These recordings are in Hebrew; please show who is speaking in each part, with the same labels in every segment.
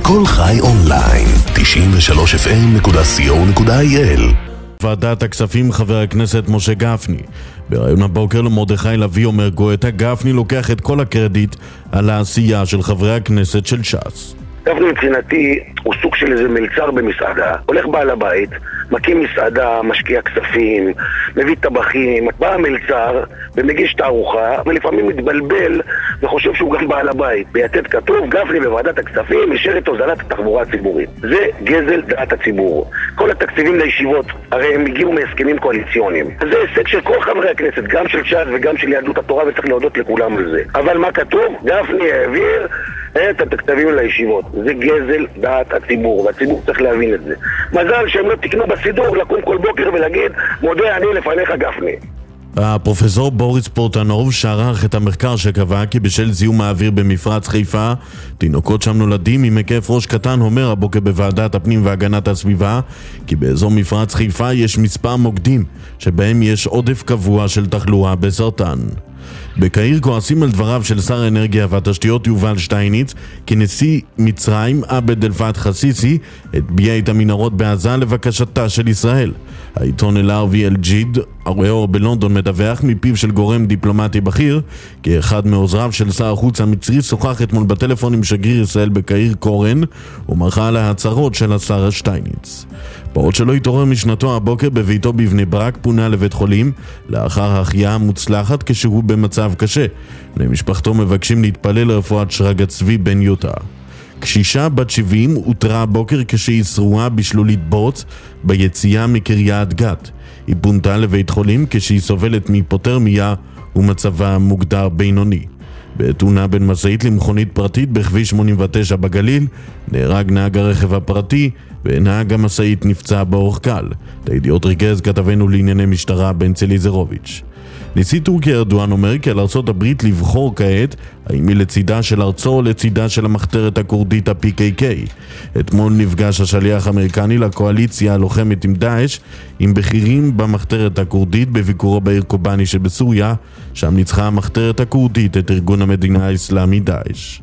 Speaker 1: כל חי אונליין, 93fm.co.il.
Speaker 2: ועדת הכספים חבר הכנסת משה גפני. בראיון הבוקר למרדכי לוי אומר גואטה, גפני לוקח את כל הקרדיט על העשייה של חברי הכנסת של ש"ס.
Speaker 3: גפני מבחינתי הוא סוג של איזה מלצר במסעדה, הולך בעל הבית, מקים מסעדה, משקיע כספים, מביא טבחים, בא המלצר ומגיש את הארוחה ולפעמים מתבלבל וחושב שהוא גם בעל הבית. ביתד כתוב, גפני בוועדת הכספים אישר את הוזלת התחבורה הציבורית. זה גזל דעת הציבור. כל התקציבים לישיבות הרי הם הגיעו מהסכמים קואליציוניים. זה הישג של כל חברי הכנסת, גם של ש"ס וגם של יהדות התורה, וצריך להודות לכולם על זה. אבל מה כתוב? גפני העביר את התקציבים לישיבות. זה גזל דעת הציבור, והציבור צריך להבין את זה. מזל שהם לא תקנו בסידור לקום כל בוקר ולהגיד, מודה אני לפניך גפני.
Speaker 2: הפרופסור בוריס פורטנוב שערך את המחקר שקבע כי בשל זיהום האוויר במפרץ חיפה תינוקות שם נולדים עם היקף ראש קטן. אומר הבוקר בוועדת הפנים והגנת הסביבה כי באזור מפרץ חיפה יש מספר מוקדים שבהם יש עודף קבוע של תחלואה בסרטן. בקהיר כועסים על דבריו של שר האנרגיה והתשתיות יובל שטייניץ כי נשיא מצרים עבד אל פתח א-סיסי הטביע את המנהרות בעזה לבקשתה של ישראל. העיתון אל-ערבי אל-ג'יד הרואה בלונדון מדווח מפיו של גורם דיפלומטי בכיר כי אחד מעוזריו של שר החוץ המצרי שוחח אתמול בטלפון עם שגריר ישראל בקהיר קורן ומחה על ההצהרות של השר שטייניץ. בעוד שלא התעורר משנתו הבוקר בביתו בבני ברק פונה לבית חולים לאחר החייאה מוצלחת כשהוא במצב קשה. בני משפחתו מבקשים להתפלל לרפואת שרגא צבי בן יוטה. קשישה בת 70 הותרה הבוקר כשהיא שרועה בשלולית בוץ ביציאה מקריית גת. היא פונתה לבית חולים כשהיא סובלת מהיפותרמיה ומצבה מוגדר בינוני. בתאונה בין משאית למכונית פרטית בכביש 89 בגליל נהרג נהג הרכב הפרטי ונהג המשאית נפצע באורח קל. את הידיעות ריכז כתבנו לענייני משטרה בנצי ליזרוביץ'. נשיא טורקיה ארדואן אומר כי על ארצות הברית לבחור כעת האם היא לצידה של ארצו או לצידה של המחתרת הכורדית ה-PKK. אתמול נפגש השליח האמריקני לקואליציה הלוחמת עם דאעש עם בכירים במחתרת הכורדית בביקורו בעיר קובאני שבסוריה, שם ניצחה המחתרת הכורדית את ארגון המדינה האסלאמי דאעש.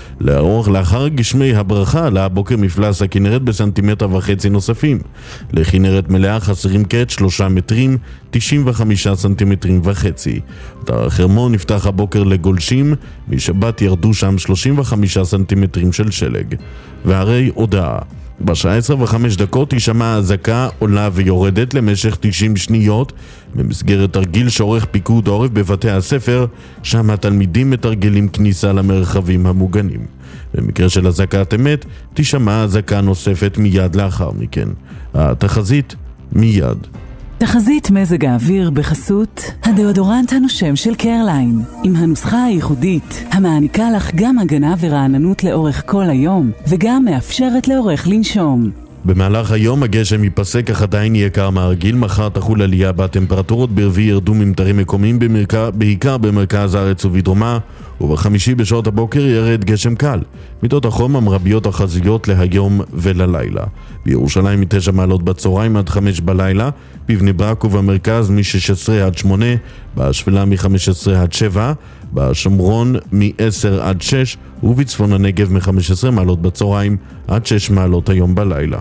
Speaker 2: לאחר גשמי הברכה עלה הבוקר מפלס הכנרת בסנטימטר וחצי נוספים. לכנרת מלאה חסרים כעת 3 מטרים 95 סנטימטרים וחצי. אתר החרמון נפתח הבוקר לגולשים, משבת ירדו שם 35 סנטימטרים של שלג. והרי הודעה בשעה 10:05 תישמע אזעקה עולה ויורדת למשך 90 שניות במסגרת תרגיל שעורך פיקוד העורף בבתי הספר, שם התלמידים מתרגלים כניסה למרחבים המוגנים. במקרה של אזעקת אמת תישמע אזעקה נוספת מיד לאחר מכן. התחזית מיד.
Speaker 4: תחזית מזג האוויר בחסות הדאודורנט הנושם של קרליין, עם הנוסחה הייחודית המעניקה לך גם הגנה ורעננות לאורך כל היום וגם מאפשרת לאורך לנשום.
Speaker 2: במהלך היום הגשם ייפסק אך עדיין יהיה קר מהרגיל. מחר תחול עלייה בטמפרטורות, ברביעי ירדו ממטרים מקומיים בעיקר במרכז הארץ ובדרומה, ובחמישי בשעות הבוקר ירד גשם קל. מידות החום המרביות החזיות להיום וללילה. בירושלים מ-9 מעלות בצהריים עד 5 בלילה, בבני ברק ובמרכז מ-16 עד 8, בשפלה מ-15 עד 7, בשומרון מ-10 עד 6 ובצפון הנגב מ-15 מעלות בצהריים עד 6 מעלות היום בלילה.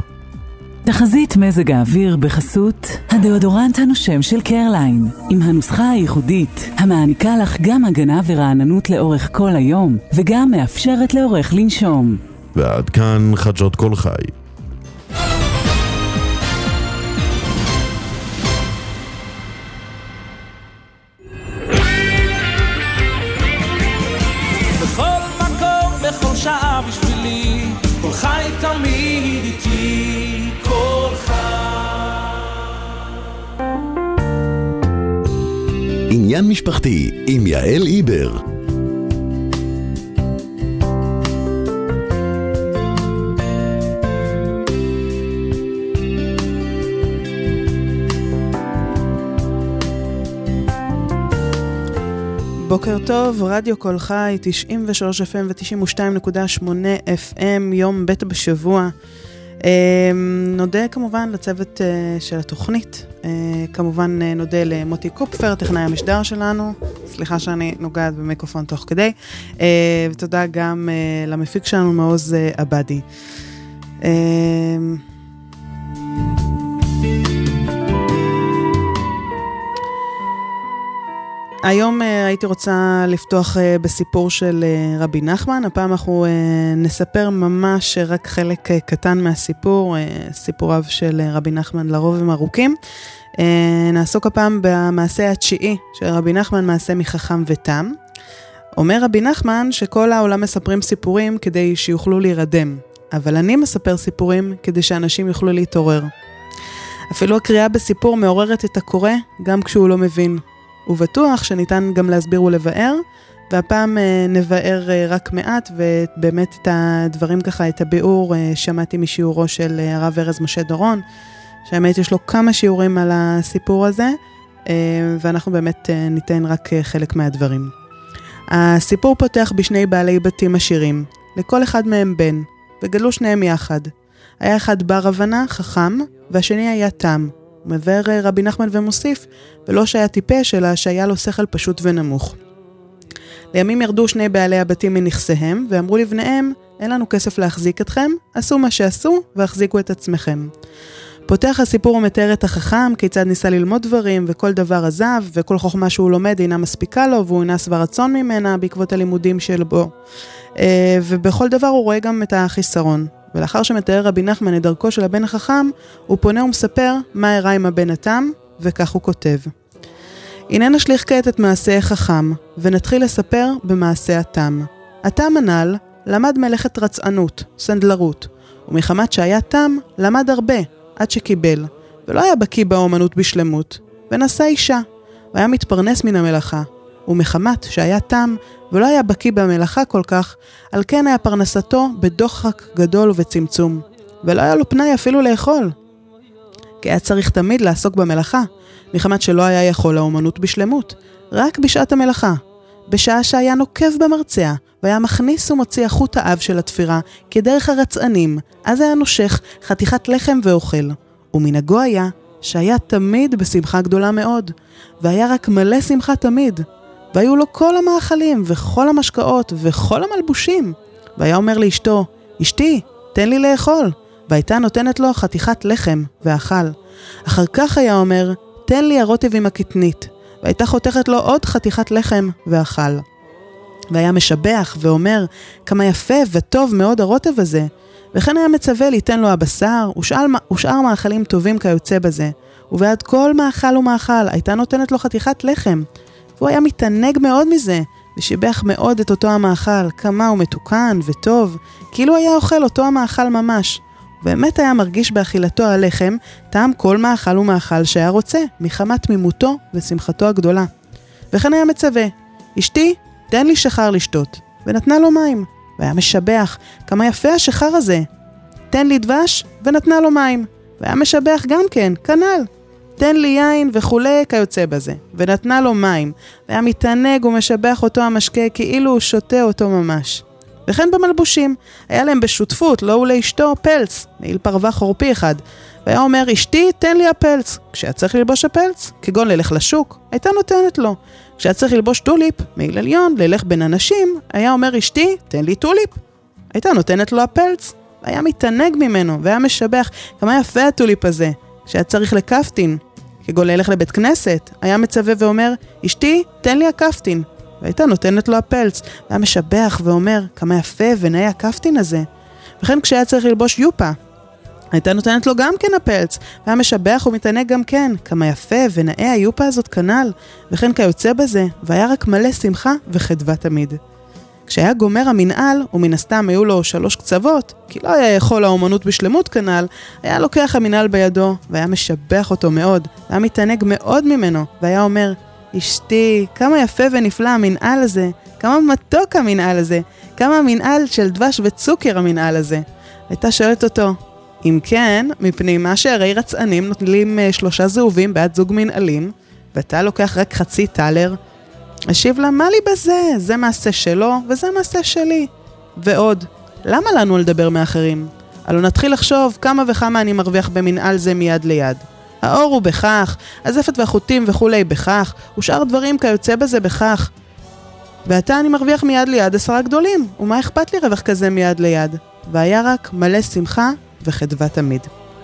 Speaker 4: תחזית מזג האוויר בחסות הדאודורנט הנושם של קרליין, עם הנוסחה הייחודית המעניקה לך גם הגנה ורעננות לאורך כל היום וגם מאפשרת לאורך לנשום.
Speaker 2: ועד כאן חדשות כל חי.
Speaker 5: בכל מקום, בכל שעה בשבילי, כל חי תמיד איתי, כל חי.
Speaker 1: עניין משפחתי עם יעל איבר.
Speaker 6: בוקר טוב, רדיו כל חי, 93 FM ו-92.8 FM, יום ב' בשבוע. נודה כמובן לצוות של התוכנית, כמובן נודה למוטי קופפר, טכנאי המשדר שלנו, סליחה שאני נוגעת במיקרופון תוך כדי, ותודה גם למפיק שלנו מעוז עבדי. היום הייתי רוצה לפתוח בסיפור של רבי נחמן. הפעם אנחנו נספר ממש רק חלק קטן מהסיפור, סיפוריו של רבי נחמן לרוב הם ארוכים. נעסוק הפעם במעשה התשיעי של רבי נחמן, מעשה מחכם ותם. אומר רבי נחמן שכל העולם מספרים סיפורים כדי שיוכלו להירדם, אבל אני מספר סיפורים כדי שאנשים יוכלו להתעורר. אפילו הקריאה בסיפור מעוררת את הקורא גם כשהוא לא מבין. ובטוח שניתן גם להסביר ולבאר, והפעם נבאר רק מעט, ובאמת את הדברים ככה, את הביאור, שמעתי משיעורו של הרב ארז משה דורון, שהאמת יש לו כמה שיעורים על הסיפור הזה, ואנחנו באמת ניתן רק חלק מהדברים. הסיפור פותח בשני בעלי בתים עשירים, לכל אחד מהם בן, וגדלו שניהם יחד. היה אחד בר הבנה, חכם, והשני היה תם. מבאר רבי נחמן ומוסיף, ולא שהיה טיפש, אלא שהיה לו שכל פשוט ונמוך. לימים ירדו שני בעלי הבתים מנכסיהם, ואמרו לבניהם, אין לנו כסף להחזיק אתכם, עשו מה שעשו, והחזיקו את עצמכם. פותח הסיפור ומתאר את החכם, כיצד ניסה ללמוד דברים, וכל דבר עזב, וכל חוכמה שהוא לומד אינה מספיקה לו, והוא אינה שבע רצון ממנה, בעקבות הלימודים של בו. ובכל דבר הוא רואה גם את החיסרון. ולאחר שמתאר רבי נחמן את דרכו של הבן החכם, הוא פונה ומספר מה הראה עם הבן התם, וכך הוא כותב. הנה נשליך כעת את מעשה החכם, ונתחיל לספר במעשה התם. התם הנ"ל למד מלאכת רצענות, סנדלרות, ומחמת שהיה תם, למד הרבה, עד שקיבל, ולא היה בקיא באומנות בשלמות, ונשא אישה, והיה מתפרנס מן המלאכה, ומחמת שהיה תם, ולא היה בקיא במלאכה כל כך, על כן היה פרנסתו בדוחק גדול ובצמצום, ולא היה לו פנאי אפילו לאכול. כי היה צריך תמיד לעסוק במלאכה, מחמת שלא היה יכול האומנות בשלמות, רק בשעת המלאכה, בשעה שהיה נוקב במרצע, והיה מכניס ומוציא החוט האב של התפירה, כדרך הרצענים, אז היה נושך חתיכת לחם ואוכל, ומנהגו היה שהיה תמיד בשמחה גדולה מאוד, והיה רק מלא שמחה תמיד, והיו לו כל המאכלים וכל המשקאות וכל המלבושים. והיה אומר לאשתו, אשתי, תן לי לאכול. והייתה נותנת לו חתיכת לחם ואכל. אחר כך היה אומר, תן לי הרוטב עם הקטנית. והייתה חותכת לו עוד חתיכת לחם ואכל. והיה משבח ואומר, כמה יפה וטוב מאוד הרוטב הזה. וכן היה מצווה ליתן לו הבשר ושאר מאכלים טובים כיוצא בזה. ובעד כל מאכל ומאכל הייתה נותנת לו חתיכת לחם. והוא היה מתענג מאוד מזה, ושיבח מאוד את אותו המאכל, כמה הוא מתוקן וטוב, כאילו היה אוכל אותו המאכל ממש. באמת היה מרגיש באכילתו הלחם, טעם כל מאכל ומאכל שהיה רוצה, מחמת תמימותו ושמחתו הגדולה. וכן היה מצווה, אשתי, תן לי שחר לשתות, ונתנה לו מים. והיה משבח, כמה יפה השחר הזה. תן לי דבש, ונתנה לו מים. והיה משבח גם כן, כנ"ל. תן לי יין וכולי כיוצא בזה, ונתנה לו מים, והיה מתענג ומשבח אותו המשקה כאילו הוא שותה אותו ממש. וכן במלבושים, היה להם בשותפות, לא ולאשתו פלץ, מעיל פרווה חורפי אחד, והיה אומר, אשתי תן לי הפלץ, כשהיה צריך ללבוש הפלץ, כגון ללך לשוק, הייתה נותנת לו, כשהיה צריך ללבוש טוליפ, מעיל עליון, ללך בין אנשים, היה אומר, אשתי תן לי טוליפ, הייתה נותנת לו הפלץ, והיה מתענג ממנו, והיה משבח, כמה יפה הטוליפ הזה, כשהיה צריך לקפטין, כגון ללך לבית כנסת, היה מצווה ואומר, אשתי, תן לי הקפטין. והייתה נותנת לו הפלץ, והיה משבח ואומר, כמה יפה ונאה הקפטין הזה. וכן כשהיה צריך ללבוש יופה, הייתה נותנת לו גם כן הפלץ, והיה משבח ומתענג גם כן, כמה יפה ונאה היופה הזאת כנ"ל, וכן כיוצא בזה, והיה רק מלא שמחה וחדווה תמיד. כשהיה גומר המנהל, ומן הסתם היו לו 3 קצוות, כי לא היה יכול האומנות בשלמות כנ"ל, היה לוקח המנהל בידו, והיה משבח אותו מאוד, והיה מתענג מאוד ממנו, והיה אומר, אשתי, כמה יפה ונפלא המנהל הזה, כמה מתוק המנהל הזה, כמה המנהל של דבש וצוקר המנהל הזה. הייתה שואלת אותו, אם כן, מפני מה שהרי רצענים נוטלים 3 זהובים בעד זוג מנהלים, ואתה לוקח רק חצי טלר, השיב לה, מה לי בזה? זה מעשה שלו וזה מעשה שלי. ועוד, למה לנו לדבר מאחרים? הלוא נתחיל לחשוב כמה וכמה אני מרוויח במנהל זה מיד ליד. האור הוא בכך, הזפת והחוטים וכולי בכך, ושאר דברים כיוצא בזה בכך. ועתה אני מרוויח מיד ליד 10 גדולים, ומה אכפת לי רווח כזה מיד ליד? והיה רק מלא שמחה וחדווה תמיד.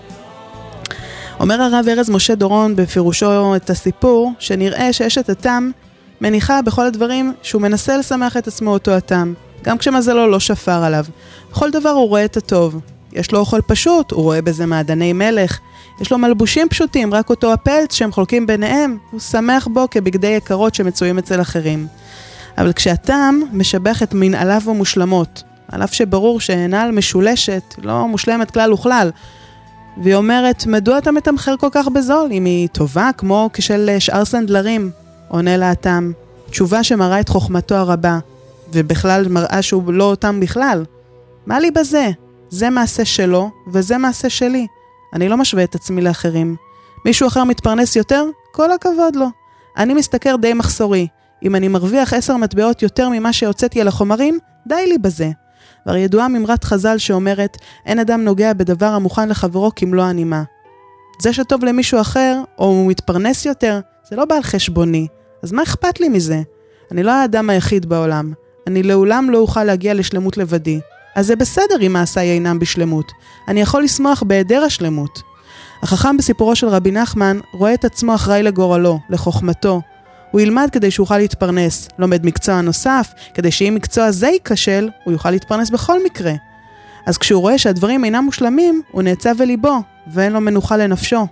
Speaker 6: אומר הרב ארז משה דורון בפירושו את הסיפור, שנראה שאשת התם מניחה בכל הדברים שהוא מנסה לשמח את עצמו אותו התם, גם כשמזלו לא שפר עליו. בכל דבר הוא רואה את הטוב. יש לו אוכל פשוט, הוא רואה בזה מעדני מלך. יש לו מלבושים פשוטים, רק אותו הפלץ שהם חולקים ביניהם, הוא שמח בו כבגדי יקרות שמצויים אצל אחרים. אבל כשהתם משבח את מנעליו המושלמות, על אף שברור שנעל משולשת, לא מושלמת כלל וכלל, והיא אומרת, מדוע אתה מתמחר כל כך בזול, אם היא טובה כמו כשל שאר סנדלרים? עונה לה התם, תשובה שמראה את חוכמתו הרבה, ובכלל מראה שהוא לא אותם בכלל. מה לי בזה? זה מעשה שלו, וזה מעשה שלי. אני לא משווה את עצמי לאחרים. מישהו אחר מתפרנס יותר? כל הכבוד לו. אני מסתכר די מחסורי. אם אני מרוויח 10 מטבעות יותר ממה שהוצאתי על החומרים, די לי בזה. כבר ידועה ממרת חז"ל שאומרת, אין אדם נוגע בדבר המוכן לחברו כמלוא הנימה. זה שטוב למישהו אחר, או הוא מתפרנס יותר, זה לא בא על חשבוני. אז מה אכפת לי מזה? אני לא האדם היחיד בעולם. אני לעולם לא אוכל להגיע לשלמות לבדי. אז זה בסדר אם מעשיי אינם בשלמות. אני יכול לשמוח בהיעדר השלמות. החכם בסיפורו של רבי נחמן רואה את עצמו אחראי לגורלו, לחוכמתו. הוא ילמד כדי שהוא יוכל להתפרנס, לומד מקצוע נוסף, כדי שאם מקצוע זה ייכשל, הוא יוכל להתפרנס בכל מקרה. אז כשהוא רואה שהדברים אינם מושלמים, הוא נעצב בליבו, ואין לו מנוחה לנפשו.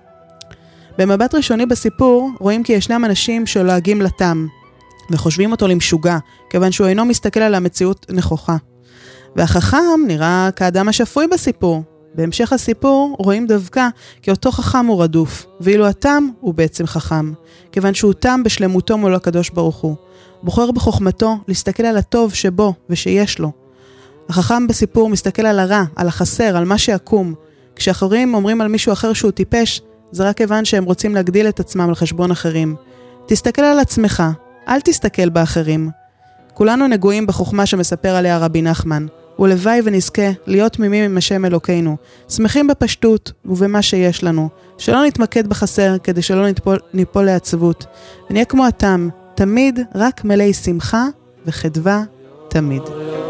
Speaker 6: במבט ראשוני בסיפור, רואים כי ישנם אנשים שלועגים לתם, וחושבים אותו למשוגע, כיוון שהוא אינו מסתכל על המציאות נכוחה. והחכם נראה כאדם השפוי בסיפור. בהמשך הסיפור רואים דווקא כי אותו חכם הוא רדוף, ואילו התם הוא בעצם חכם, כיוון שהוא תם בשלמותו מול הקדוש ברוך הוא. בוחר בחוכמתו להסתכל על הטוב שבו ושיש לו. החכם בסיפור מסתכל על הרע, על החסר, על מה שיקום. כשאחרים אומרים על מישהו אחר שהוא טיפש, זה רק כיוון שהם רוצים להגדיל את עצמם על חשבון אחרים. תסתכל על עצמך, אל תסתכל באחרים. כולנו נגועים בחוכמה שמספר עליה רבי נחמן, ולוואי ונזכה להיות תמימים עם השם אלוקינו, שמחים בפשטות ובמה שיש לנו, שלא נתמקד בחסר כדי שלא ניפול לעצבות, ונהיה כמו התם, תמיד רק מלאי שמחה וחדווה תמיד.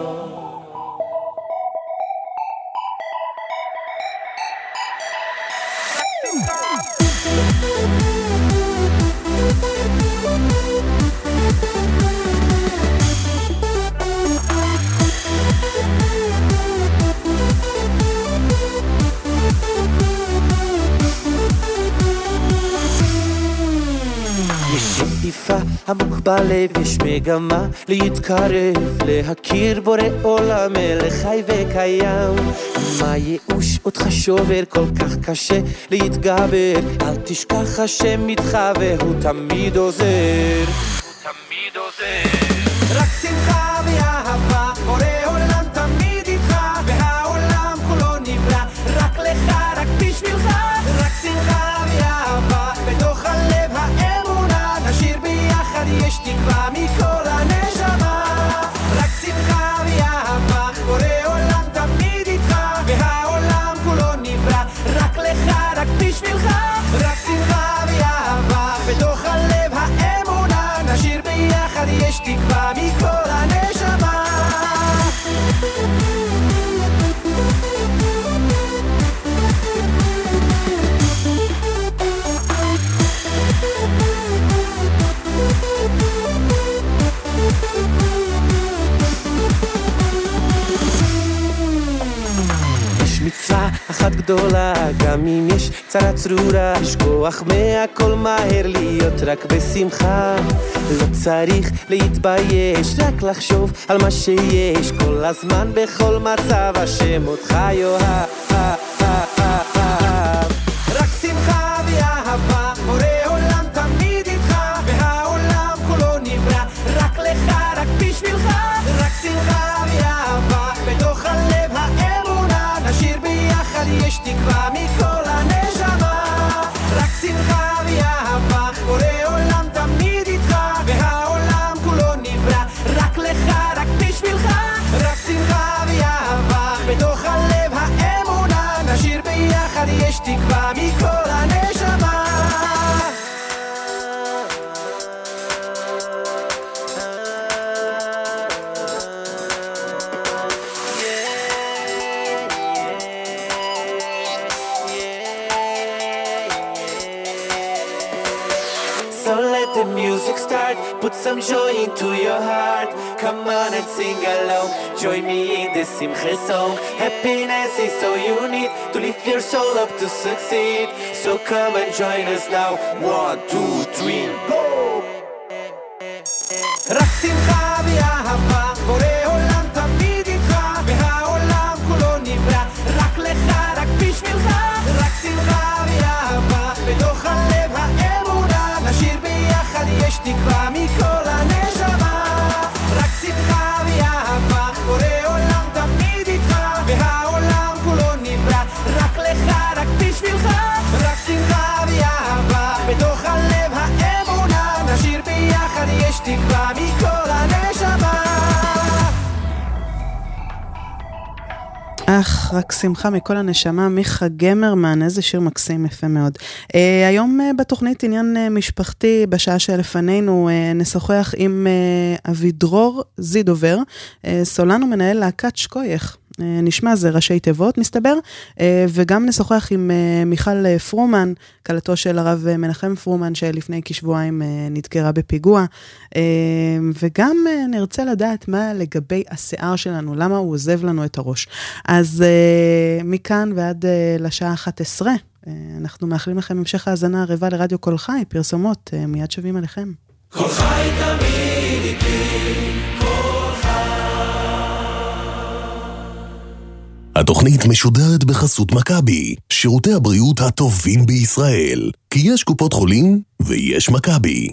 Speaker 7: עמוק בלב יש מגמה להתקרב, להכיר בורא עולם מלך חי וקיים. מה ייאוש אותך שובר כל כך קשה להתגבר, אל תשכח השם איתך והוא תמיד עוזר, תמיד עוזר. רק שמחה ואהבה, בורא עולם תמיד איתך, והעולם כולו נברא רק לך, רק בשבילך. רק שמחה ואהבה, בתוך הלב האמונה נשאיר ביחד, יש תקווה מכל הנשמה. רק שמחה ואהבה, בורא עולם תמיד איתך, והעולם כולו נברא רק לך, רק בשבילך. רק שמחה ואהבה, בתוך הלב האמונה נשאיר ביחד, יש תקווה מכל הנשמה. יש מצווה אחת גדולה, גם אם יש צרה צרורה, לשכוח מהכל מהר, להיות רק בשמחה. לא צריך להתבייש, רק לחשוב על מה שיש, כל הזמן בכל מצב השם אותך יאהב. רק שמחה ואהבה, בורא עולם תמיד איתך, והעולם כולו נברא רק לך, רק בשבילך. רק שמחה ואהבה, בתוך הלב האמונה נשאיר ביחד, יש תקווה מכל הנשמה. רק שמחה ואהבה, בורא עולם תמיד איתך, והעולם כולו נברא רק לך, רק בשבילך. רק שמחה ואהבה, בתוך הלב האמונה music start, put some joy into your heart. Come on and sing along, join me in this Simcha song. Happiness is so you need to lift your soul up to succeed. So come and join us now. 1, 2, 3, go! רק שמחה ואהבה, בורא עולם תמיד איתך, והעולם כולו נברא, רק לך, רק בשבילך. רק שמחה ואהבה, בתוך הלב האמונה, נשאיר ביחד יש תקווה מכל הנשמה. רק שמחה ואהבה, בורא עולם תמיד איתך, והעולם כולו נברא, רק לך, רק בשבילך. רק שמחה ואהבה, בתוך הלב האמונה, נשאיר ביחד יש תקווה מכל הנשמה.
Speaker 6: רק שמחה מכל הנשמה, מיכה גמרמן, איזה שיר מקסים, יפה מאוד. היום בתוכנית עניין משפחתי, בשעה שלפנינו נשוחח עם אבידרור זידובר, סולן ומנהל להקת שקוייך. נשמע זה ראשי תיבות מסתבר, וגם נשוחח עם מיכל פרומן, קלתו של הרב מנחם פרומן שלפני כשבועיים נדקרה בפיגוע, וגם נרצה לדעת מה לגבי השיער שלנו, למה הוא עוזב לנו את הראש. אז מכאן ועד לשעה 11 אנחנו מאחלים לכם המשך האזנה ערבה לרדיו כל חי, פרסומות מיד שווים עליכם.
Speaker 5: כל חי תמיד איתי, כל חי.
Speaker 1: התוכנית משודרת בחסות מכבי, שירותי הבריאות הטובים בישראל, כי יש קופות חולים ויש מכבי.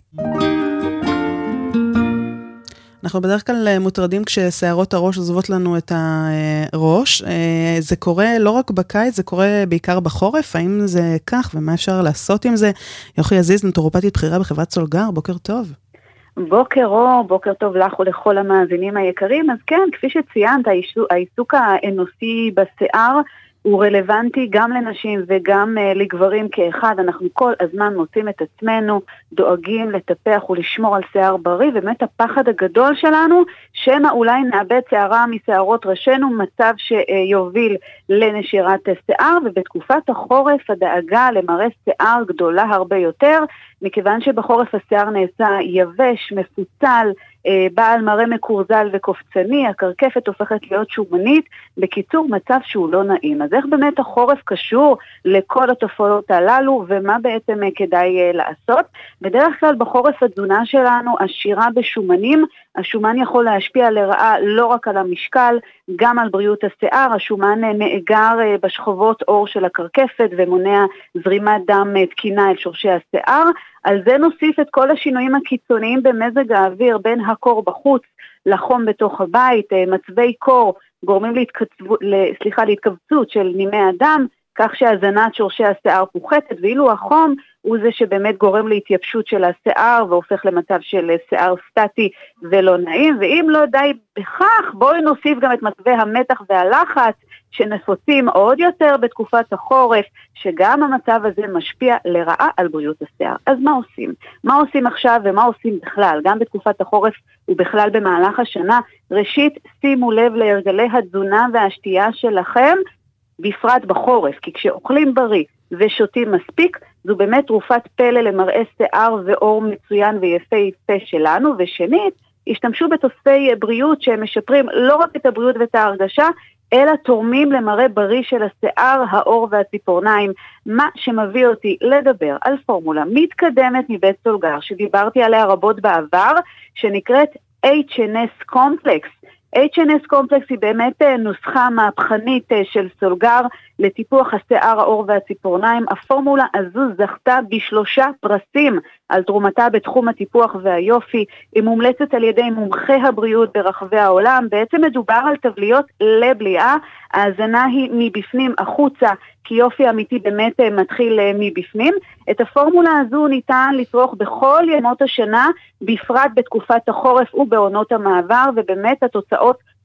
Speaker 6: אנחנו בדרך כלל מוטרדים כששערות הראש עוזבות לנו את הראש. זה קורה לא רק בקיץ, זה קורה בעיקר בחורף. האם זה כך ומה אפשר לעשות עם זה? יוכי עזיז, נטורופטית בחירה בחברת סולגר, בוקר טוב.
Speaker 8: בוקר אור, בוקר טוב לך ולכל המאזינים היקרים. אז כן, כפי שציינת, העיסוק האנושי בשיער הוא רלוונטי גם לנשים וגם לגברים כאחד. אנחנו כל הזמן מוצאים את עצמנו, דואגים לטפח ולשמור על שיער בריא, ובאמת הפחד הגדול שלנו, שמא אולי נאבד שערה משערות ראשנו, מצב שיוביל לנשירת שיער, ובתקופת החורף הדאגה למראה שיער גדולה הרבה יותר, מכיוון שבחורף השיער נעשה יבש, מפוצל, בעל מראה מקורזל וקופצני, הקרקפת הופכת להיות שומנית, בקיצור מצב שהוא לא נעים. אז איך באמת החורף קשור לכל התופעות הללו, ומה בעצם כדאי לעשות? בדרך כלל בחורף התזונה שלנו עשירה בשומנים, השומן יכול להשפיע לרעה לא רק על המשקל, גם על בריאות השיער. השומן נאגר בשכבות אור של הקרקפת ומונע זרימת דם תקינה אל שורשי השיער. על זה נוסיף את כל השינויים הקיצוניים במזג האוויר, בין הקור בחוץ לחום בתוך הבית. מצבי קור גורמים להתכווצות של נימי הדם, כך שהזנת שורשי השיער פוחתת, ואילו החום הוא זה שבאמת גורם להתייבשות של השיער, והופך למצב של שיער סטטי ולא נעים. ואם לא די בכך, בואי נוסיף גם את מצבי המתח והלחץ, שנפוצים עוד יותר בתקופת החורף, שגם המצב הזה משפיע לרעה על בריאות השיער. אז מה עושים? מה עושים עכשיו ומה עושים בכלל? גם בתקופת החורף ובכלל במהלך השנה. ראשית, שימו לב להרגלי התזונה והשתייה שלכם, בפרט בחורף, כי כשאוכלים בריא ושותים מספיק, זו באמת תרופת פלא למראה שיער ואור מצוין ויפה שלנו. ושנית, השתמשו בתוספי בריאות שהם משפרים לא רק את הבריאות ואת ההרגשה, אלא תורמים למראה בריא של השיער, האור והציפורניים. מה שמביא אותי לדבר על פורמולה מתקדמת מבית סולגר, שדיברתי עליה רבות בעבר, שנקראת H&S Complex. H&S Complex היא באמת נוסחה מהפכנית של סולגר לטיפוח השיער, האור והציפורניים. הפורמולה הזו זכתה ב3 פרסים על תרומתה בתחום הטיפוח והיופי. היא מומלצת על ידי מומחי הבריאות ברחבי העולם. בעצם מדובר על תבליות לבליעה. ההזנה היא מבפנים החוצה, כי יופי אמיתי באמת מתחיל מבפנים. את הפורמולה הזו ניתן לצרוך בכל ימות השנה, בפרט בתקופת החורף ובעונות המעבר, ובאמת התוצאות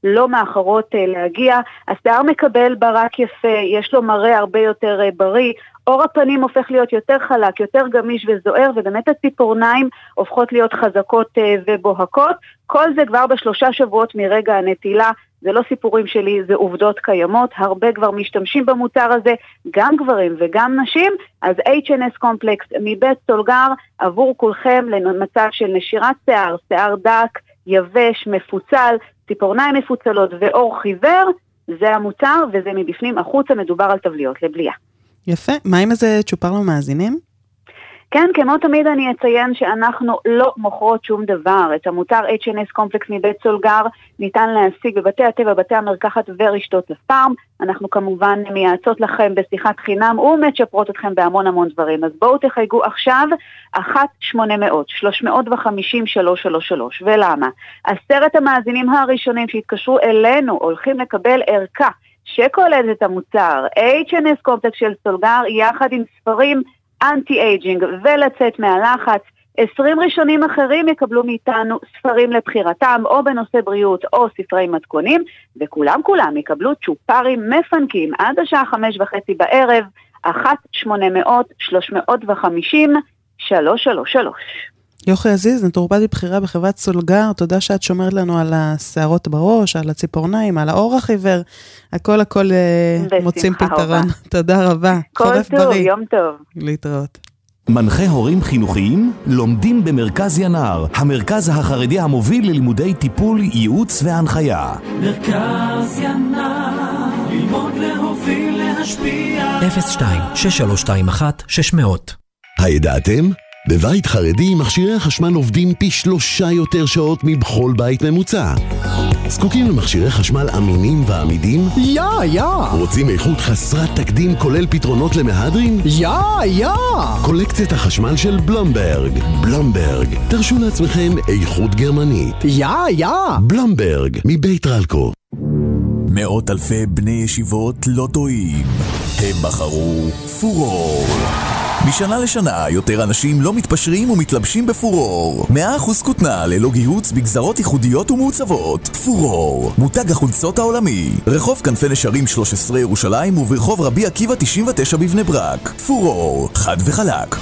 Speaker 8: לא מאחרות להגיע. השיער מקבל ברק יפה, יש לו מראה הרבה יותר בריא, אור הפנים הופך להיות יותר חלק, יותר גמיש וזוהר, ובאמת הציפורניים הופכות להיות חזקות ובוהקות. כל זה כבר ב3 שבועות מרגע הנטילה. זה לא סיפורים שלי, זה עובדות קיימות. הרבה כבר משתמשים במוצר הזה, גם גברים וגם נשים. אז H&S קומפלקס מבית סולגר עבור כולכם למצב של נשירת שיער, שיער דק, יבש, מפוצל, ציפורניים מפוצלות ואור חיוור. זה המוצר, וזה מבפנים החוצה. מדובר על טבליות לבלייה.
Speaker 6: יפה. מה עם איזה צ'ופר למאזינים?
Speaker 8: כן, כמו תמיד אני אציין שאנחנו לא מוכרות שום דבר. את המוצר H&S קומפלקס מבית סולגר ניתן להשיג בבתי הטבע, בתי המרקחת ורשתות הפארם. אנחנו כמובן מייעצות לכם בשיחת חינם ומצ'פרות אתכם בהמון המון דברים. אז בואו תחייגו עכשיו 1-800-350-333. ולמה? 10 המאזינים הראשונים שהתקשרו אלינו הולכים לקבל ערכה שכוללת את המוצר H&S קומפלקס של סולגר יחד עם ספרים אנטי-אייג'ינג ולצאת מהלחץ. 20 ראשונים אחרים יקבלו מאיתנו ספרים לבחירתם או בנושא בריאות או ספרי מתכונים, וכולם יקבלו צ'ופרים מפנקים עד השעה 5:30 בערב. 1-800-350-333.
Speaker 6: יוכי עזיז, נטורופטית בחירה בחברת סולגר, תודה שאת שומרת לנו על השערות בראש, על הציפורניים, על האור החיוור, הכל מוצאים פתרון. תודה רבה.
Speaker 8: כל טוב, יום טוב.
Speaker 6: להתראות.
Speaker 1: מנחה הורים חינוכיים לומדים במרכז ינער, המרכז החרדי המוביל ללימודי טיפול, ייעוץ והנחיה.
Speaker 5: מרכז ינער, ללמוד להוביל להשפיע.
Speaker 9: 02-6321-600.
Speaker 1: הידעתם? בבית חרדי מכשירי החשמל עובדים פי 3 יותר שעות מבכל בית ממוצע. זקוקים למכשירי חשמל אמינים ועמידים? רוצים איכות חסרת תקדים כולל פתרונות למהדרין? קולקציית החשמל של בלומברג. בלומברג, תרשו לעצמכם איכות גרמנית. בלומברג, מבית רלקו.
Speaker 10: מאות אלפי בני ישיבות לא טועים. הם בחרו פורור. משנה לשנה יותר אנשים לא מתפשרים ומתלבשים בפורור. 100% כותנה ללא גיהוץ בגזרות ייחודיות ומעוצבות. פורור, מותג החולצות העולמי. רחוב כנפי נשרים 13 ירושלים וברחוב רבי עקיבא 99 בבני ברק. פורור, חד וחלק.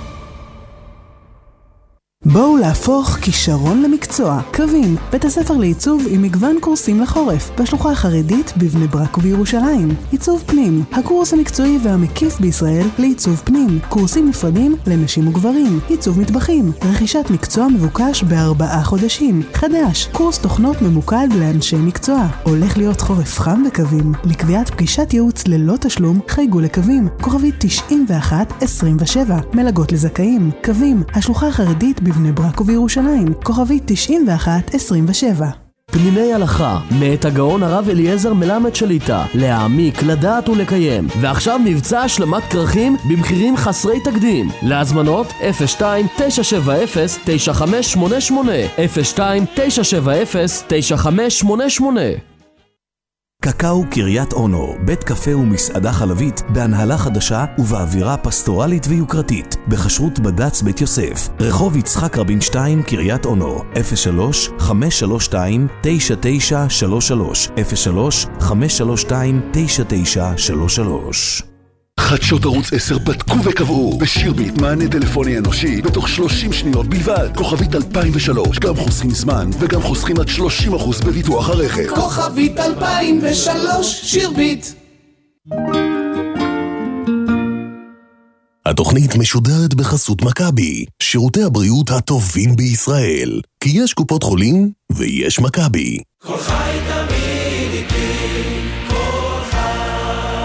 Speaker 4: בואו להפוך כישרון למקצוע. קווים, בית הספר לעיצוב עם מגוון קורסים לחורף, בשלוחה החרדית בבני ברק ובירושלים. עיצוב פנים, הקורס המקצועי והמקיף בישראל לעיצוב פנים. קורסים נפרדים לנשים וגברים. עיצוב מטבחים, רכישת מקצוע מבוקש ב4 חודשים. חדש, קורס תוכנות ממוקד לאנשי מקצוע. הולך להיות חורף חם בקווים. לקביעת פגישת ייעוץ ללא תשלום, חייגו לקווים. כוכבית 9127. מלגות לזכאים. קווים, השלוחה החרדית בבני ברק ובירושלים, כוכבית 9127.
Speaker 9: פניני הלכה, מאת הגאון הרב אליעזר מלמד שליטה, להעמיק, לדעת ולקיים. ועכשיו מבצע השלמת כרכים במחירים חסרי תקדים. להזמנות 02-970-9588 02-970-9588.
Speaker 1: קקאו קריית אונו, בית קפה ומסעדה חלבית בהנהלה חדשה ובאווירה פסטורלית ויוקרתית, בכשרות בד"ץ בית יוסף, רחוב יצחק רבין 2 קריית אונו, 03-532-9933 03-532-9933.
Speaker 11: חדשות ערוץ 10 בדקו וקבעו בשירביט מענה טלפוני אנושי בתוך 30 שניות בלבד. כוכבית 2003, גם חוסכים זמן וגם חוסכים עד 30% בביטוח הרכב.
Speaker 5: כוכבית 2003, שירביט.
Speaker 1: התוכנית משודרת בחסות מכבי, שירותי הבריאות הטובים בישראל. כי יש קופות חולים ויש מכבי.
Speaker 5: כל חי תמיד איתי, כל חי.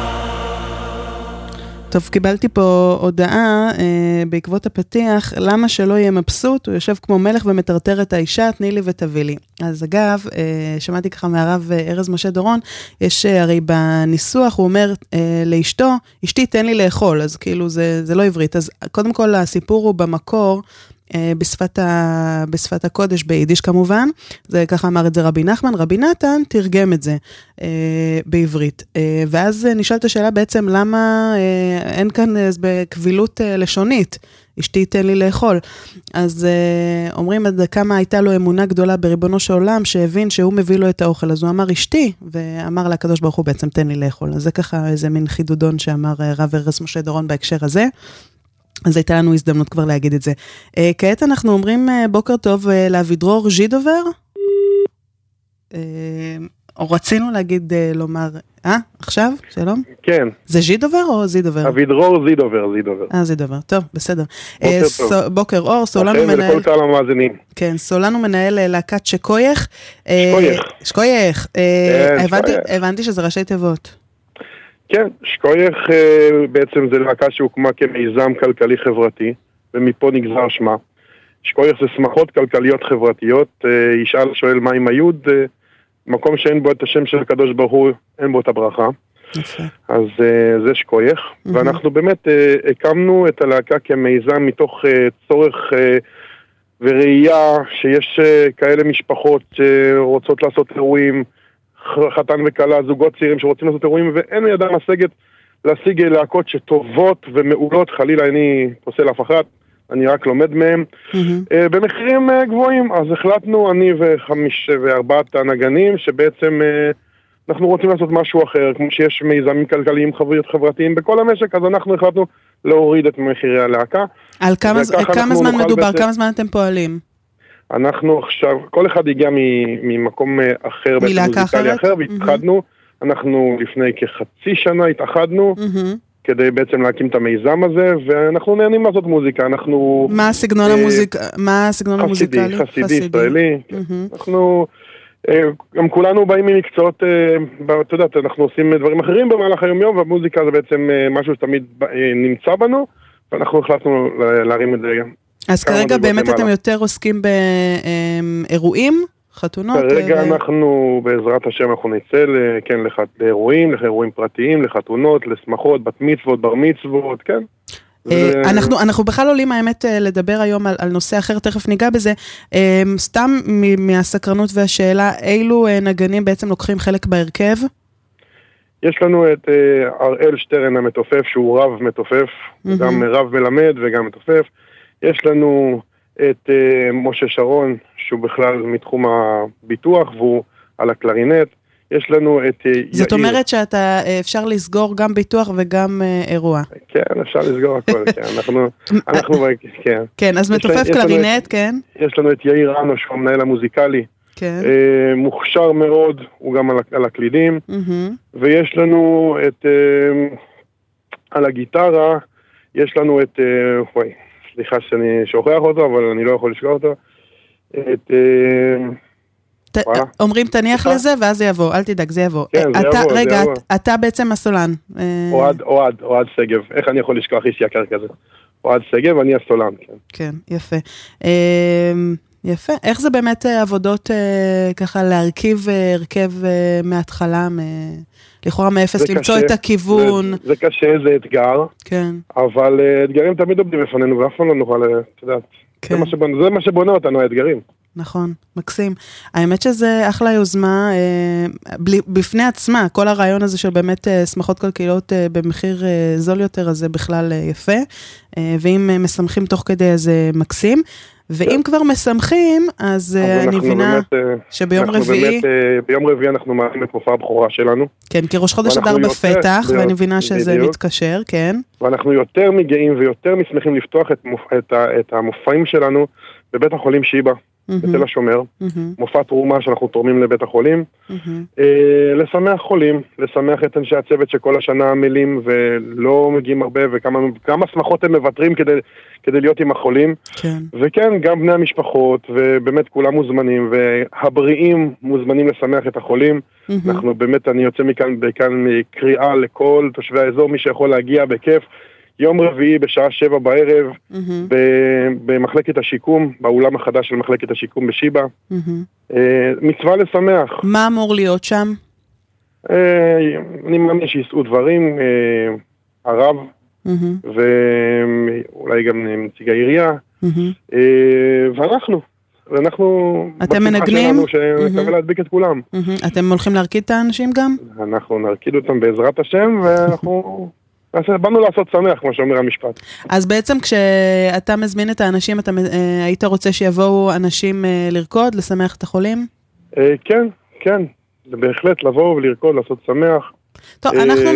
Speaker 6: טוב, קיבלתי פה הודעה בעקבות הפתיח, למה שלא יהיה מבסוט, הוא יושב כמו מלך ומטרטר את האישה, תני לי ותביא לי. אז אגב, שמעתי ככה מהרב ארז משה דורון, יש הרי בניסוח, הוא אומר לאשתו, אשתי תן לי לאכול, אז כאילו זה לא עברית. אז קודם כל הסיפור הוא במקור, בשפת הקודש, ביידיש כמובן, זה ככה אמר את זה רבי נחמן, רבי נתן תרגם את זה בעברית. ואז נשאלת השאלה בעצם למה אין כאן בקבילות לשונית, אשתי תן לי לאכול. אז אומרים עד כמה הייתה לו אמונה גדולה בריבונו של עולם, שהבין שהוא מביא לו את האוכל, אז הוא אמר אשתי, ואמר לה הקדוש ברוך הוא בעצם תן לי לאכול. אז זה ככה איזה מין חידודון שאמר רב ארז משה דורון בהקשר הזה. אז הייתה לנו הזדמנות כבר להגיד את זה. כעת אנחנו אומרים בוקר טוב לאבידרור ז'ידובר. או רצינו להגיד, לומר, עכשיו? שלום?
Speaker 12: כן.
Speaker 6: זה ז'ידובר או זידובר?
Speaker 12: אבידרור זידובר.
Speaker 6: זידובר, טוב, בסדר. בוקר אור,
Speaker 12: סולנו מנהל... לכל קהל המאזינים.
Speaker 6: כן, סולנו מנהל להקת שקוייך. שקוייך. הבנתי שזה ראשי תיבות.
Speaker 12: כן, שקוייך בעצם זה להקה שהוקמה כמיזם כלכלי חברתי, ומפה נגזר שמה. שקוייך זה שמחות כלכליות חברתיות, ישאל שואל מה עם היוד, מקום שאין בו את השם של הקדוש ברוך הוא, אין בו את הברכה. אז זה שקוייך, ואנחנו באמת הקמנו את הלהקה כמיזם מתוך צורך וראייה שיש כאלה משפחות שרוצות לעשות אירועים, חתן וקלה, זוגות צעירים שרוצים לעשות אירועים, ואין לידם משגת להשיג להקות שטובות ומעולות, חלילה אני פוסל אף אחת, אני רק לומד מהם, במחירים גבוהים. אז החלטנו, אני וארבעת הנגנים, שבעצם אנחנו רוצים לעשות משהו אחר, כמו שיש מיזמים כלכליים חברתיים בכל המשק, אז אנחנו החלטנו להוריד את מחירי הלהקה.
Speaker 6: על כמה זמן מדובר? כמה זמן אתם פועלים?
Speaker 12: אנחנו עכשיו, כל אחד הגיע ממקום אחר,
Speaker 6: מלהקה אחרת?
Speaker 12: והתאחדנו, אנחנו לפני כחצי שנה התאחדנו, כדי בעצם להקים את המיזם הזה, ואנחנו נהנים לעשות מוזיקה, אנחנו...
Speaker 6: מה הסגנון המוזיקלי?
Speaker 12: חסידי, ישראלי. אנחנו, גם כולנו באים ממקצועות, אתה יודעת, אנחנו עושים דברים אחרים במהלך היום-יום, והמוזיקה זה בעצם משהו שתמיד נמצא בנו, ואנחנו החלטנו להרים את זה גם.
Speaker 6: אז כרגע באמת אתם יותר עוסקים באירועים, חתונות?
Speaker 12: כרגע אנחנו, בעזרת השם, אנחנו נצא לאירועים, לאירועים פרטיים, לחתונות, לשמחות, בת מצוות, בר מצוות, כן.
Speaker 6: אנחנו בכלל עולים האמת לדבר היום על נושא אחר, תכף ניגע בזה, סתם מהסקרנות והשאלה, אילו נגנים בעצם לוקחים חלק בהרכב?
Speaker 12: יש לנו את אראל שטרן המתופף, שהוא רב מתופף, גם רב מלמד וגם מתופף. יש לנו את משה שרון, שהוא בכלל מתחום הביטוח, והוא על הקלרינט. יש לנו את יאיר.
Speaker 6: זאת אומרת שאתה אפשר לסגור גם ביטוח וגם אירוע.
Speaker 12: כן, אפשר לסגור הכל, כן. אנחנו כן.
Speaker 6: כן, אז מתופף קלרינט, כן.
Speaker 12: יש לנו את יאיר אנו, שהוא המנהל המוזיקלי.
Speaker 6: כן.
Speaker 12: מוכשר מאוד, הוא גם על הקלידים. ויש לנו את, על הגיטרה, יש לנו את, סליחה שאני שוכח אותו, אבל אני לא יכול לשכוח אותו.
Speaker 6: אומרים תניח לזה, ואז זה יבוא, אל תדאג, זה יבוא.
Speaker 12: כן, זה יבוא.
Speaker 6: רגע, אתה בעצם הסולן.
Speaker 12: אוהד סגב, איך אני יכול לשכוח איש יקר כזה? אוהד סגב, אני הסולן, כן.
Speaker 6: כן, יפה. יפה. איך זה באמת עבודות ככה להרכיב הרכב מההתחלה, לכאורה מאפס, למצוא את הכיוון?
Speaker 12: זה קשה, זה אתגר.
Speaker 6: כן.
Speaker 12: אבל אתגרים תמיד עובדים לפנינו, ואף פעם לא נוכל, אתה יודעת. זה מה שבונה אותנו, האתגרים.
Speaker 6: נכון, מקסים. האמת שזה אחלה יוזמה, בפני עצמה, כל הרעיון הזה של באמת שמחות כלכליות במחיר זול יותר, אז זה בכלל יפה, ואם משמחים תוך כדי, אז מקסים. ואם כבר משמחים, אז אני מבינה שביום רביעי...
Speaker 12: ביום רביעי אנחנו מעלים את מופע הבכורה שלנו.
Speaker 6: כן, כי ראש חודש אדר בפתח, ואני מבינה שזה מתקשר, כן.
Speaker 12: ואנחנו יותר מגאים ויותר משמחים לפתוח את המופעים שלנו בבית החולים שיבא, בתל השומר. מופע תרומה שאנחנו תורמים לבית החולים. לשמח חולים, לשמח את אנשי הצוות שכל השנה עמלים ולא מגיעים הרבה, וכמה שמחות הם מוותרים כדי להיות עם החולים. וכן, גם בני המשפחות, ובאמת כולם מוזמנים, והבריאים מוזמנים לשמח את החולים. אנחנו באמת, אני יוצא מכאן קריאה לכל תושבי האזור, מי שיכול להגיע בכיף. יום רביעי בשעה 7 בערב, במחלקת השיקום, באולם החדש של מחלקת השיקום בשיבא. מצווה לשמח.
Speaker 6: מה אמור להיות שם?
Speaker 12: אני מאמין שיסעו דברים, הרב, ואולי גם נציג העירייה, ואנחנו
Speaker 6: אתם מנגנים?
Speaker 12: שנקווה להדביק את כולם.
Speaker 6: אתם הולכים להרקיד את האנשים גם?
Speaker 12: אנחנו נרקיד אותם בעזרת השם, ואנחנו באנו לעשות שמח, כמו שאומר המשפט.
Speaker 6: אז בעצם כשאתה מזמין את האנשים, היית רוצה שיבואו אנשים לרקוד, לשמח את החולים?
Speaker 12: כן, כן. זה בהחלט לבוא ולרקוד, לעשות שמח.
Speaker 6: טוב,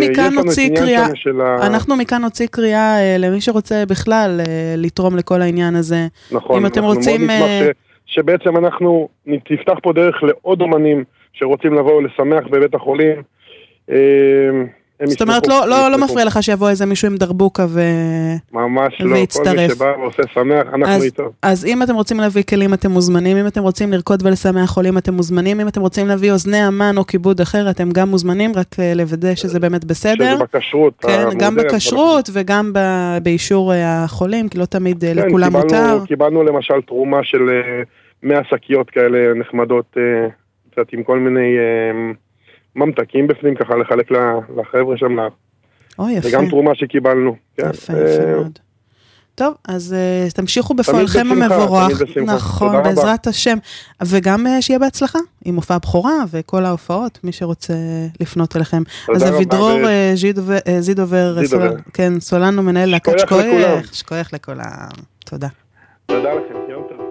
Speaker 6: אנחנו מכאן נוציא קריאה למי שרוצה בכלל לתרום לכל העניין הזה.
Speaker 12: נכון,
Speaker 6: אם אתם רוצים...
Speaker 12: מאוד נשמח שבעצם אנחנו נפתח פה דרך לעוד אומנים שרוצים לבוא ולשמח בבית החולים.
Speaker 6: זאת אומרת, לא מפריע לך שיבוא איזה מישהו עם דרבוקה
Speaker 12: ממש לא, כל מי שבא ועושה שמח, אנחנו איתו.
Speaker 6: אז אם אתם רוצים להביא כלים, אתם מוזמנים, אם אתם רוצים לרקוד ולשמח חולים, אתם מוזמנים, אם אתם רוצים להביא אוזני אמן או כיבוד אחר, אתם גם מוזמנים, רק לוודא שזה באמת בסדר.
Speaker 12: שזה בכשרות.
Speaker 6: כן, גם בכשרות וגם באישור החולים, כי לא תמיד לכולם מותר.
Speaker 12: קיבלנו למשל תרומה של 100 שקיות כאלה נחמדות, קצת עם כל מיני... ממתקים בפנים, ככה לחלק לחבר'ה שם.
Speaker 6: אוי, יפה.
Speaker 12: וגם תרומה שקיבלנו.
Speaker 6: יפה, יפה מאוד. טוב, אז תמשיכו בפועלכם המבורך. נכון, בעזרת השם. וגם שיהיה בהצלחה, עם מופע הבכורה וכל ההופעות, מי שרוצה לפנות אליכם. אז אבידרור זידובר, כן, סולנו מנהל להקת שכוח. שכוח לכולם. תודה.
Speaker 12: תודה לכם, יום טוב.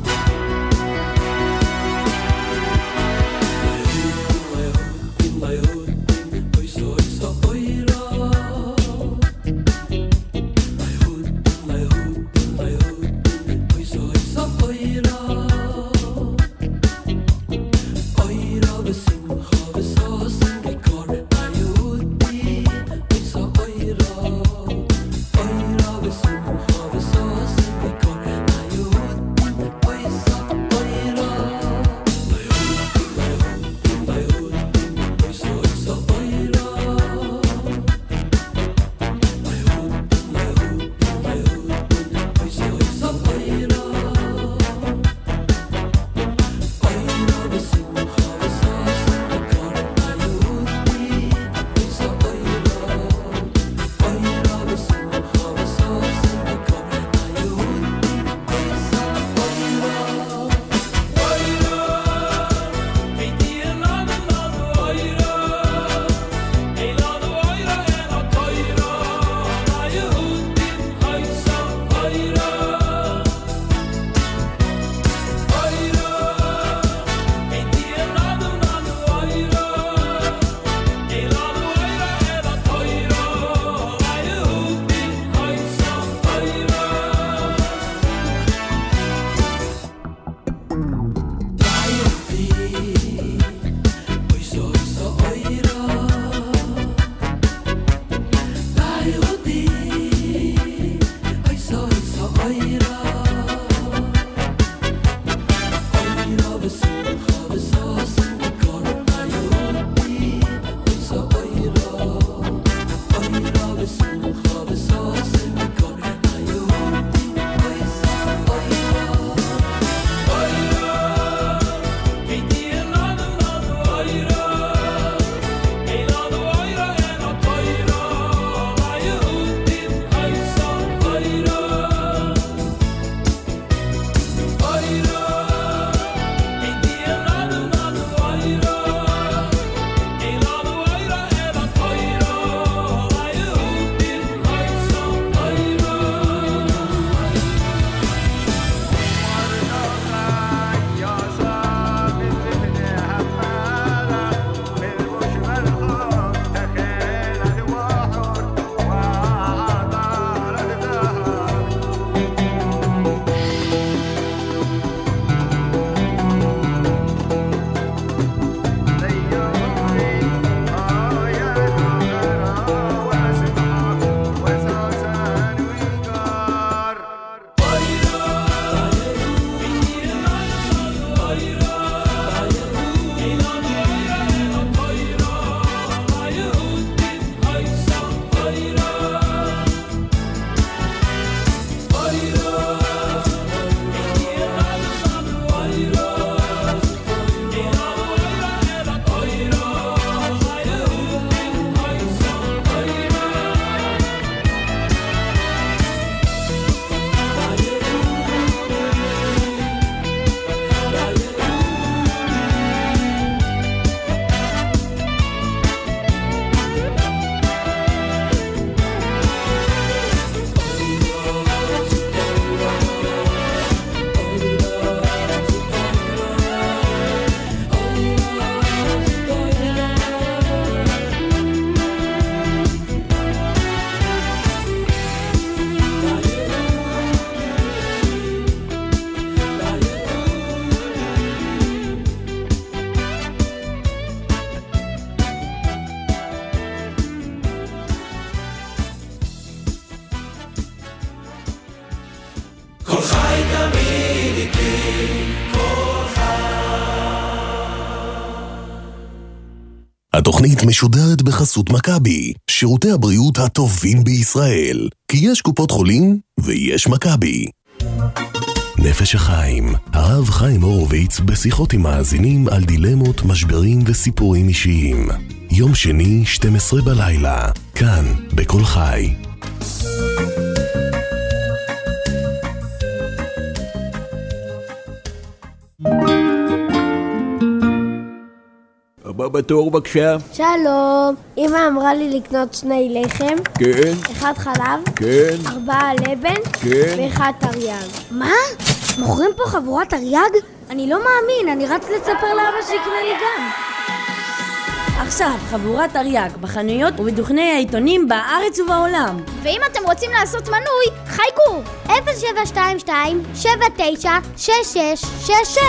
Speaker 13: my own
Speaker 10: התוכנית משודרת בחסות מכבי, שירותי הבריאות הטובים בישראל. כי יש קופות חולים ויש מכבי. נפש החיים, הרב חיים הורוביץ בשיחות עם מאזינים על דילמות, משברים וסיפורים אישיים. יום שני, 12 בלילה, כאן, בכל חי.
Speaker 13: הבא בתור בבקשה.
Speaker 14: שלום, אמא אמרה לי לקנות 2 לחם.
Speaker 13: כן.
Speaker 14: 1 חלב.
Speaker 13: כן.
Speaker 14: 4 לבן.
Speaker 13: כן.
Speaker 14: ו1 תרי"ג. מה? מוכרים פה חבורת תרי"ג? אני לא מאמין, אני רץ לספר לאבא שיקנה לי גם.
Speaker 15: עכשיו, חבורת תרי"ג בחנויות ובדוכני העיתונים בארץ ובעולם.
Speaker 14: ואם אתם רוצים לעשות מנוי, חייגו 0722 79 6666.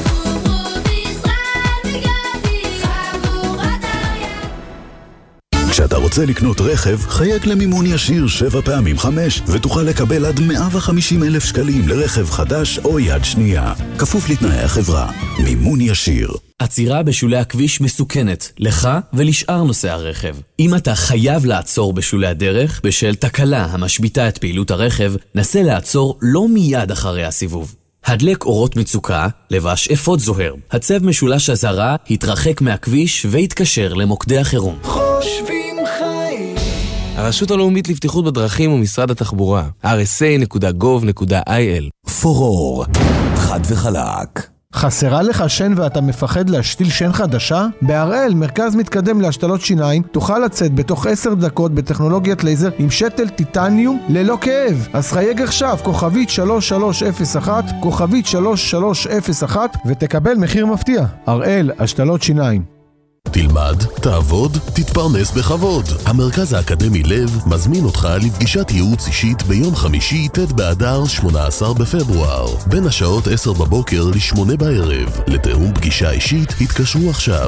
Speaker 10: כשאתה רוצה לקנות רכב, חייג למימון ישיר 7 פעמים 5 ותוכל לקבל עד 150,000 שקלים לרכב חדש או יד שנייה. כפוף לתנאי החברה. מימון ישיר.
Speaker 16: עצירה בשולי הכביש מסוכנת, לך ולשאר נוסעי הרכב. אם אתה חייב לעצור בשולי הדרך, בשל תקלה המשביתה את פעילות הרכב, נסה לעצור לא מיד אחרי הסיבוב. הדלק אורות מצוקה, לבש אפוד זוהר. הצב משולש הזרה, התרחק מהכביש והתקשר למוקדי החירום.
Speaker 17: חושבים חיים. הרשות הלאומית לבטיחות בדרכים ומשרד התחבורה, rsa.gov.il.
Speaker 10: פורור, חד וחלק.
Speaker 18: חסרה לך שן ואתה מפחד להשתיל שן חדשה? בהראל, מרכז מתקדם להשתלות שיניים, תוכל לצאת בתוך 10 דקות בטכנולוגיית לייזר עם שתל טיטניום ללא כאב. אז חייג עכשיו, כוכבית 3301, כוכבית 3301, ותקבל מחיר מפתיע. הראל, השתלות שיניים.
Speaker 10: תלמד, תעבוד, תתפרנס בכבוד. המרכז האקדמי לב מזמין אותך לפגישת ייעוץ אישית ביום חמישי, ט' באדר 18 בפברואר, בין השעות 10 בבוקר ל8 בערב. לתאום פגישה אישית התקשרו עכשיו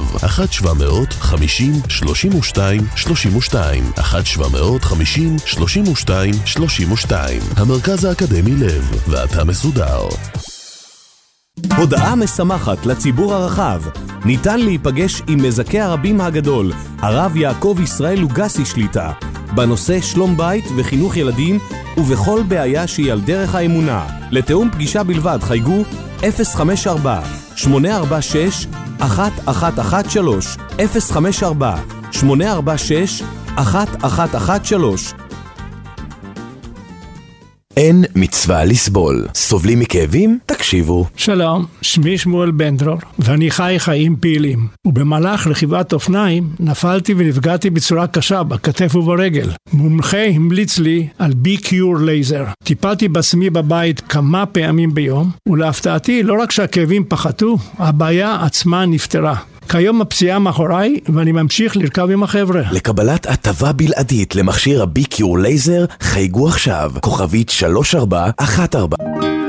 Speaker 10: 1-750-32-32 1-750-32-32. המרכז האקדמי לב, ואתה מסודר.
Speaker 19: הודעה משמחת לציבור הרחב. ניתן להיפגש עם מזכה הרבים הגדול, הרב יעקב ישראל לוגסי שליטה, בנושא שלום בית וחינוך ילדים ובכל בעיה שהיא על דרך האמונה. לתאום פגישה בלבד חייגו 054-846-1113 054-846-1113.
Speaker 20: אין מצווה לסבול. סובלים מכאבים? תקשיבו.
Speaker 21: שלום, שמי שמואל בנדרור, ואני חי חיים פעילים. ובמהלך רכיבת אופניים נפלתי ונפגעתי בצורה קשה בכתף וברגל. מומחה המליץ לי על B-Cure לייזר. טיפלתי בעצמי בבית כמה פעמים ביום, ולהפתעתי לא רק שהכאבים פחתו, הבעיה עצמה נפתרה. כיום הפציעה מאחוריי ואני ממשיך לרכב עם החבר'ה.
Speaker 20: לקבלת הטבה בלעדית למכשיר הבי-קיור לייזר, חייגו עכשיו, כוכבית 3414.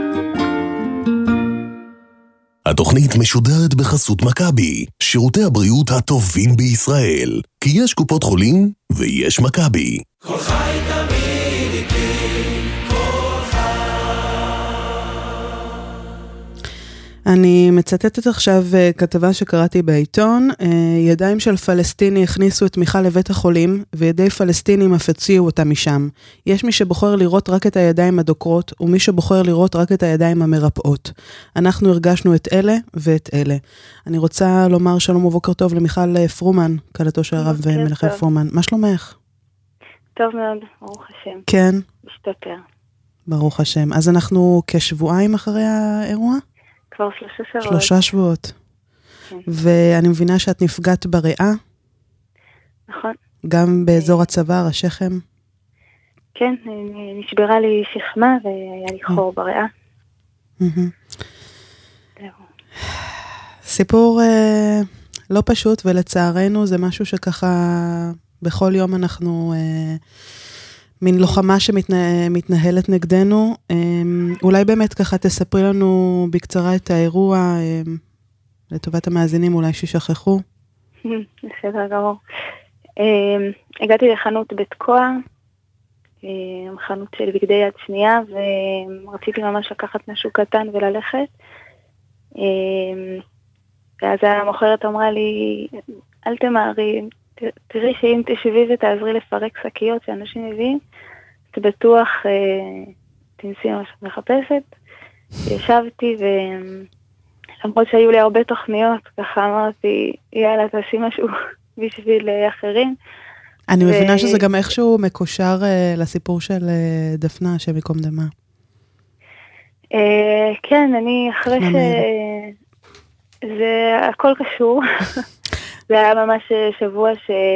Speaker 10: התוכנית משודרת בחסות מכבי, שירותי הבריאות הטובים בישראל. כי יש קופות חולים ויש מכבי.
Speaker 5: כל חי תמיד איתי, כל חי.
Speaker 6: אני מצטטת עכשיו כתבה שקראתי בעיתון, ידיים של פלסטיני הכניסו את מיכל לבית החולים, וידי פלסטינים אף הוציאו אותה משם. יש מי שבוחר לראות רק את הידיים הדוקרות, ומי שבוחר לראות רק את הידיים המרפאות. אנחנו הרגשנו את אלה ואת אלה. אני רוצה לומר שלום ובוקר טוב למיכל פרומן, קלטו של הרב מנחם פרומן. מה שלומך?
Speaker 8: טוב מאוד, ברוך השם.
Speaker 6: כן.
Speaker 8: משתפר.
Speaker 6: ברוך השם. אז אנחנו כשבועיים אחרי האירוע?
Speaker 8: כבר 3 שבועות.
Speaker 6: 3 שבועות. כן. ואני מבינה שאת נפגעת בריאה?
Speaker 8: נכון.
Speaker 6: גם באזור הצוואר, השכם?
Speaker 8: כן, נשברה לי שכמה והיה לי חור בריאה.
Speaker 6: סיפור לא פשוט, ולצערנו זה משהו שככה בכל יום אנחנו מין לוחמה שמתנהלת נגדנו. אולי באמת ככה תספרי לנו בקצרה את האירוע, לטובת המאזינים אולי ששכחו.
Speaker 8: בסדר גמור. הגעתי לחנות בתקוע, חנות של בגדי יד שנייה, ורציתי ממש לקחת משהו קטן וללכת. ואז המוכרת אמרה לי,
Speaker 13: אל תמהרי, תראי שאם תשבי ותעזרי לפרק שקיות שאנשים מביאים, את בטוח תנסי מה שאת מחפשת. ישבתי ולמרות שהיו לי הרבה תוכניות, ככה אמרתי, יאללה, תעשי משהו בשביל אחרים.
Speaker 6: אני מבינה שזה גם איכשהו מקושר לסיפור של דפנה, השם ייקום דמה.
Speaker 13: כן, אני אחרי זה הכל קשור. זה היה ממש שבוע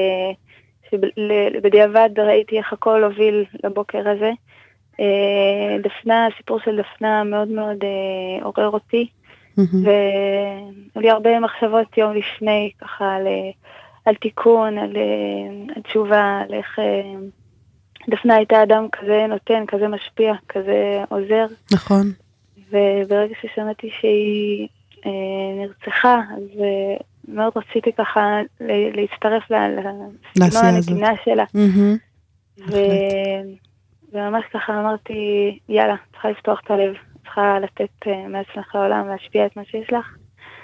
Speaker 13: שבדיעבד ראיתי איך הכל הוביל לבוקר הזה. דפנה, הסיפור של דפנה מאוד מאוד עורר אותי, והיו לי הרבה מחשבות יום לפני, ככה על תיקון, על תשובה, על איך דפנה הייתה אדם כזה נותן, כזה משפיע, כזה עוזר.
Speaker 6: נכון.
Speaker 13: וברגע ששמעתי שהיא נרצחה, אז מאוד רציתי ככה להצטרף לסגנון הנתינה שלה. וממש ככה אמרתי, יאללה, צריכה לפתוח את הלב, צריכה לתת מעצמך לעולם, להשפיע את מה שיש לך.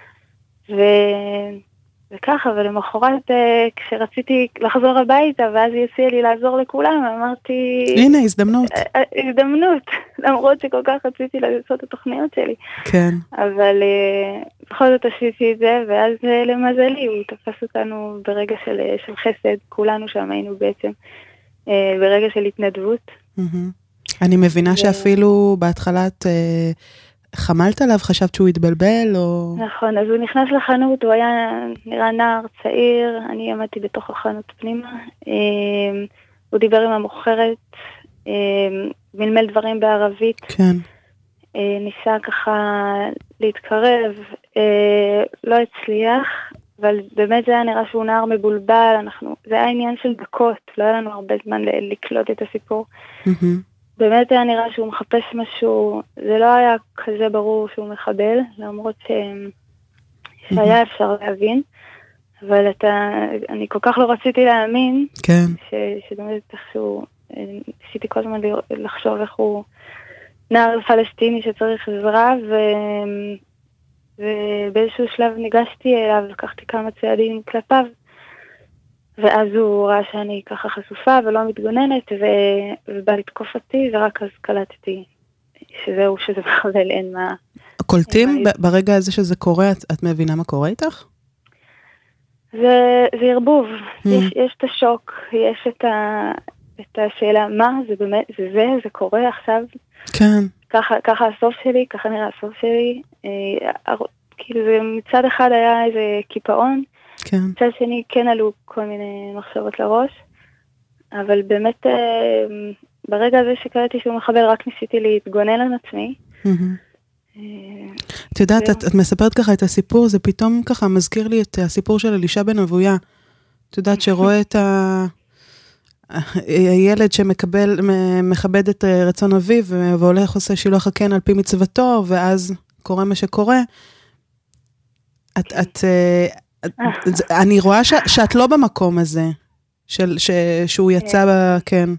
Speaker 13: וככה, ולמחרת כשרציתי לחזור הביתה, ואז היא הציעה לי לעזור לכולם, אמרתי...
Speaker 6: הנה, הזדמנות.
Speaker 13: הזדמנות, למרות שכל כך רציתי לעשות את התוכניות שלי.
Speaker 6: כן.
Speaker 13: אבל בכל זאת עשיתי את זה, ואז למזלי, הוא תפס אותנו ברגע של חסד, כולנו שם היינו בעצם ברגע של התנדבות.
Speaker 6: אני מבינה שאפילו בהתחלת חמלת עליו, חשבת שהוא התבלבל או...
Speaker 13: נכון, אז הוא נכנס לחנות, הוא היה נראה נער צעיר, אני עמדתי בתוך החנות פנימה, הוא דיבר עם המוכרת, מלמל דברים בערבית,
Speaker 6: כן.
Speaker 13: ניסה ככה להתקרב, לא הצליח, אבל באמת זה היה נראה שהוא נער מבולבל, זה היה עניין של דקות, לא היה לנו הרבה זמן לקלוט את הסיפור. באמת היה נראה שהוא מחפש משהו, זה לא היה כזה ברור שהוא מחבל, למרות שהיה אפשר להבין, אבל אני כל כך לא רציתי להאמין,
Speaker 6: כן.
Speaker 13: שבאמת איכשהו, ניסיתי כל הזמן לחשוב איך הוא נער פלסטיני שצריך עזרה, ובאיזשהו שלב ניגשתי אליו, לקחתי כמה צעדים כלפיו, ואז הוא ראה שאני ככה חשופה ולא מתגוננת, ובא לתקוף אותי, ורק אז קלטתי שזהו, שזה מחבל, אין מה...
Speaker 6: קולטים ברגע הזה שזה קורה, את מבינה מה קורה איתך?
Speaker 13: זה ערבוב, יש את השוק, יש את השאלה, מה, זה באמת, זה קורה עכשיו?
Speaker 6: כן.
Speaker 13: ככה הסוף שלי, ככה נראה הסוף שלי, כאילו זה מצד אחד היה איזה קיפאון,
Speaker 6: כן.
Speaker 13: מצד שני כן עלו כל מיני מחשבות לראש, אבל באמת ברגע הזה שקראתי שהוא מחבל רק ניסיתי להתגונן על עצמי.
Speaker 6: את יודעת, את מספרת ככה את הסיפור, זה פתאום ככה מזכיר לי את הסיפור של אלישע בן אבויה. את יודעת שרואה את הילד שמכבד את רצון אביו, והולך עושה שילוח הקן על פי מצוותו, ואז קורה מה שקורה. אני רואה שאת לא במקום הזה, שהוא יצא, כן,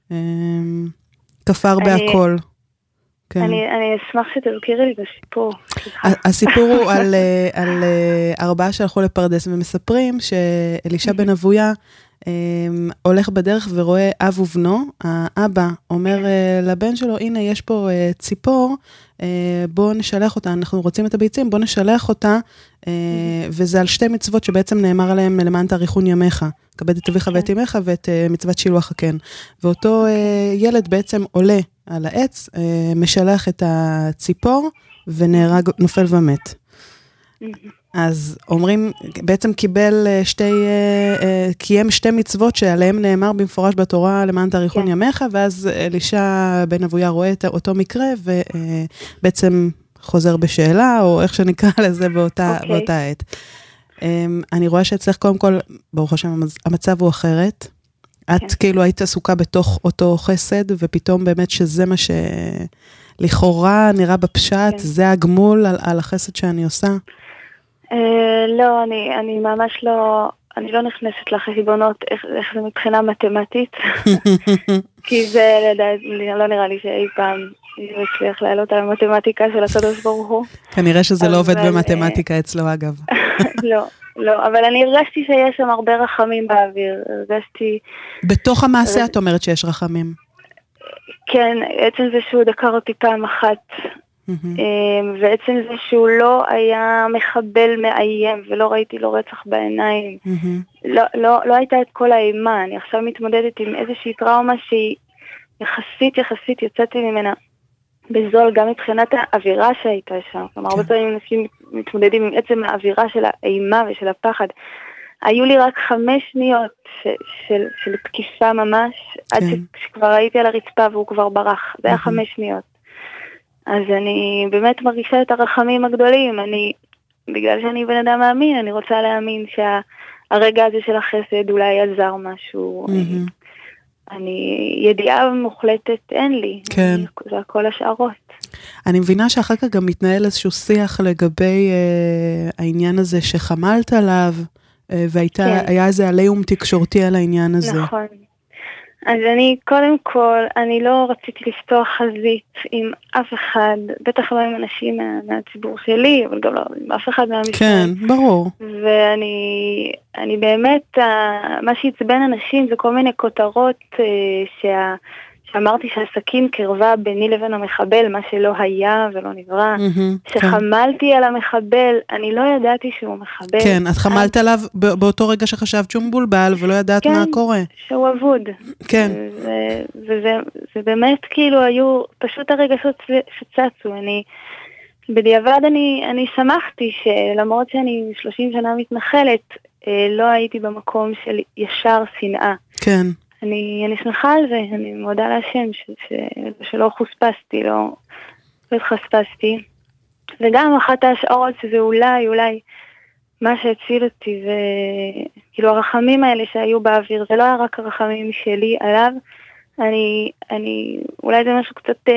Speaker 6: כפר בהכל.
Speaker 13: אני אשמח שתזכירי לי את הסיפור.
Speaker 6: הסיפור הוא על 4 שהלכו לפרדס, ומספרים שאלישע בן אבויה הולך בדרך ורואה אב ובנו, האבא אומר לבן שלו, הנה יש פה ציפור, בוא נשלח אותה, אנחנו רוצים את הביצים, בוא נשלח אותה, וזה על 2 מצוות שבעצם נאמר עליהם למען תאריכון ימיך, כבד את אביך ואת אמך ואת מצוות שילוח הקן. ואותו ילד בעצם עולה על העץ, משלח את הציפור ונהרג, נופל ומת. אז אומרים, בעצם קיים 2 מצוות שעליהם נאמר במפורש בתורה למען תאריכון ימיך, ואז אלישע בן אבויה רואה את אותו מקרה, ובעצם חוזר בשאלה, או איך שנקרא לזה באותה עת. אני רואה שאצלך קודם כל, ברוך השם, המצב הוא אחרת. את כאילו היית עסוקה בתוך אותו חסד, ופתאום באמת שזה מה שלכאורה נראה בפשט, זה הגמול על החסד שאני עושה.
Speaker 13: לא, אני ממש לא, אני לא נכנסת לחשבונות איך זה מבחינה מתמטית, כי זה לא נראה לי שאי פעם יצליח לעלות על המתמטיקה של הקדוש ברוך הוא.
Speaker 6: כנראה שזה לא עובד במתמטיקה אצלו אגב.
Speaker 13: לא, לא, אבל אני הרגשתי שיש שם הרבה רחמים באוויר, הרגשתי...
Speaker 6: בתוך המעשה את אומרת שיש רחמים.
Speaker 13: כן, עצם זה שהוא דקר אותי פעם אחת, ועצם זה שהוא לא היה מחבל מאיים, ולא ראיתי לו רצח בעיניים, לא הייתה את כל האימה, אני עכשיו מתמודדת עם איזושהי טראומה שהיא יחסית יצאתי ממנה בזול, גם מבחינת האווירה שהייתה שם, כלומר הרבה פעמים אנשים מתמודדים עם עצם האווירה של האימה ושל הפחד, היו לי רק 5 שניות של תקיפה ממש, עד שכבר הייתי על הרצפה והוא כבר ברח, זה היה 5 שניות. אז אני באמת מרגישה את הרחמים הגדולים, בגלל שאני בן אדם מאמין, אני רוצה להאמין שהרגע הזה של החסד אולי עזר משהו, ידיעה מוחלטת אין לי, זה הכל השערות.
Speaker 6: אני מבינה שאחר כך גם מתנהל איזשהו שיח לגבי העניין הזה שחמלת עליו, והיה איזה עליהום תקשורתי על העניין הזה.
Speaker 13: נכון. אז קודם כל, אני לא רציתי לפתוח חזית עם אף אחד, בטח לא עם אנשים מהציבור שלי, אבל גם לא עם אף אחד מהמשרד.
Speaker 6: כן, ברור.
Speaker 13: ואני באמת, מה שהצבן אנשים זה כל מיני כותרות שאמרתי שהסכין קרבה ביני לבין המחבל, מה שלא היה ולא נברא, שחמלתי על המחבל, אני לא ידעתי שהוא מחבל.
Speaker 6: כן, את חמלת עליו באותו רגע שחשבת שהוא מבולבל ולא ידעת מה קורה.
Speaker 13: כן, שהוא אבוד.
Speaker 6: כן.
Speaker 13: וזה באמת כאילו היו פשוט הרגשות שצצו. בדיעבד אני שמחתי שלמרות שאני 30 שנה מתנחלת, לא הייתי במקום של ישר שנאה.
Speaker 6: כן.
Speaker 13: אני שמחה על זה, אני מודה להשם שלא חוספסתי, לא התחספסתי. וגם אחת ההשערות שזה אולי מה שהציל אותי, וכאילו הרחמים האלה שהיו באוויר, זה לא היה רק הרחמים שלי עליו, אולי זה משהו קצת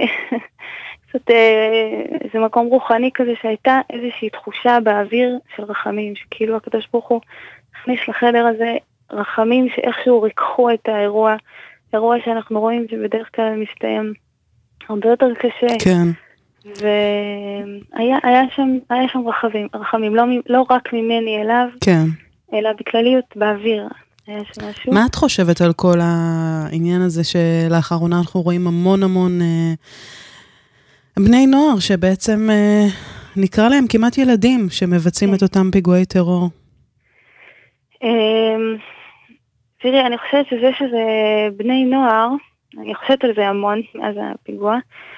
Speaker 13: איזה מקום רוחני כזה, שהייתה איזושהי תחושה באוויר של רחמים, שכאילו הקדוש ברוך הוא הכניס לחדר הזה, רחמים שאיכשהו ריקחו את האירוע, אירוע שאנחנו רואים שבדרך כלל מסתיים הרבה יותר קשה.
Speaker 6: כן.
Speaker 13: והיה שם רחמים, לא רק ממני אליו,
Speaker 6: כן.
Speaker 13: אלא בכלליות באוויר. היה שם משהו.
Speaker 6: מה את חושבת על כל העניין הזה שלאחרונה אנחנו רואים המון בני נוער שבעצם נקרא להם כמעט ילדים שמבצעים את אותם פיגועי טרור?
Speaker 13: תראי, אני חושבת שזה בני נוער, אני חושבת על זה המון מאז הפיגוע,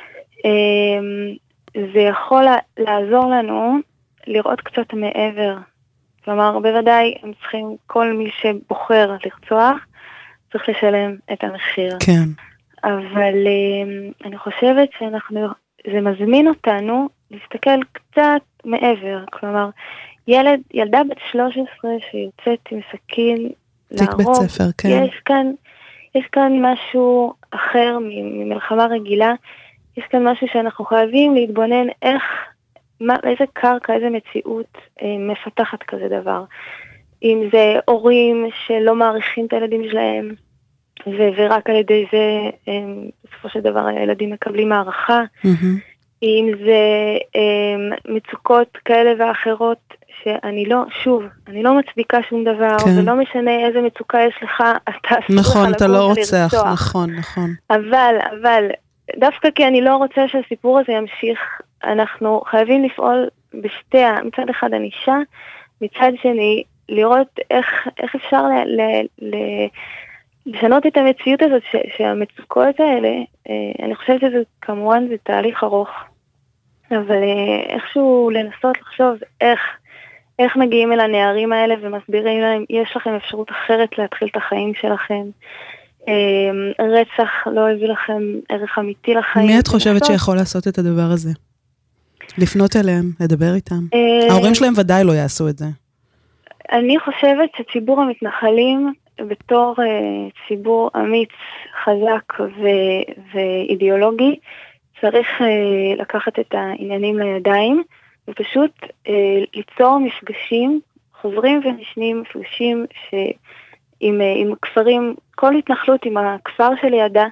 Speaker 13: זה יכול לעזור לנו לראות קצת מעבר. כלומר, בוודאי הם צריכים, כל מי שבוחר לרצוח, צריך לשלם את המחיר.
Speaker 6: כן.
Speaker 13: אבל אני חושבת זה מזמין אותנו להסתכל קצת מעבר. כלומר, ילדה בת 13 שיוצאת עם סכין להרוג,
Speaker 6: בית ספר, כן.
Speaker 13: יש כאן משהו אחר ממלחמה רגילה, יש כאן משהו שאנחנו חייבים להתבונן איזה קרקע, איזה מציאות מפתחת כזה דבר. אם זה הורים שלא מעריכים את הילדים שלהם, ורק על ידי זה בסופו של דבר הילדים מקבלים הערכה, אם זה מצוקות כאלה ואחרות, שאני לא מצדיקה שום דבר, ולא משנה איזה מצוקה יש לך,
Speaker 6: נכון, אתה לא רוצח, נכון.
Speaker 13: אבל דווקא כי אני לא רוצה שהסיפור הזה ימשיך, אנחנו חייבים לפעול מצד אחד אנישה, מצד שני לראות איך אפשר לשנות את המציאות הזאת, שהמצוקות האלה, אני חושבת שזה כמובן זה תהליך ארוך, אבל איכשהו לנסות לחשוב איך מגיעים אל הנערים האלה ומסבירים להם, יש לכם אפשרות אחרת להתחיל את החיים שלכם. רצח לא הביא לכם ערך אמיתי לחיים.
Speaker 6: מי את חושבת שיכול לעשות את הדבר הזה? לפנות אליהם, לדבר איתם? ההורים שלהם ודאי לא יעשו את זה.
Speaker 13: אני חושבת שציבור המתנחלים בתור ציבור אמיץ, חזק ואידיאולוגי, צריך לקחת את העניינים לידיים, ופשוט ליצור מפגשים חוזרים ונשנים, מפגשים עם כפרים, כל התנחלות עם הכפר שלידה,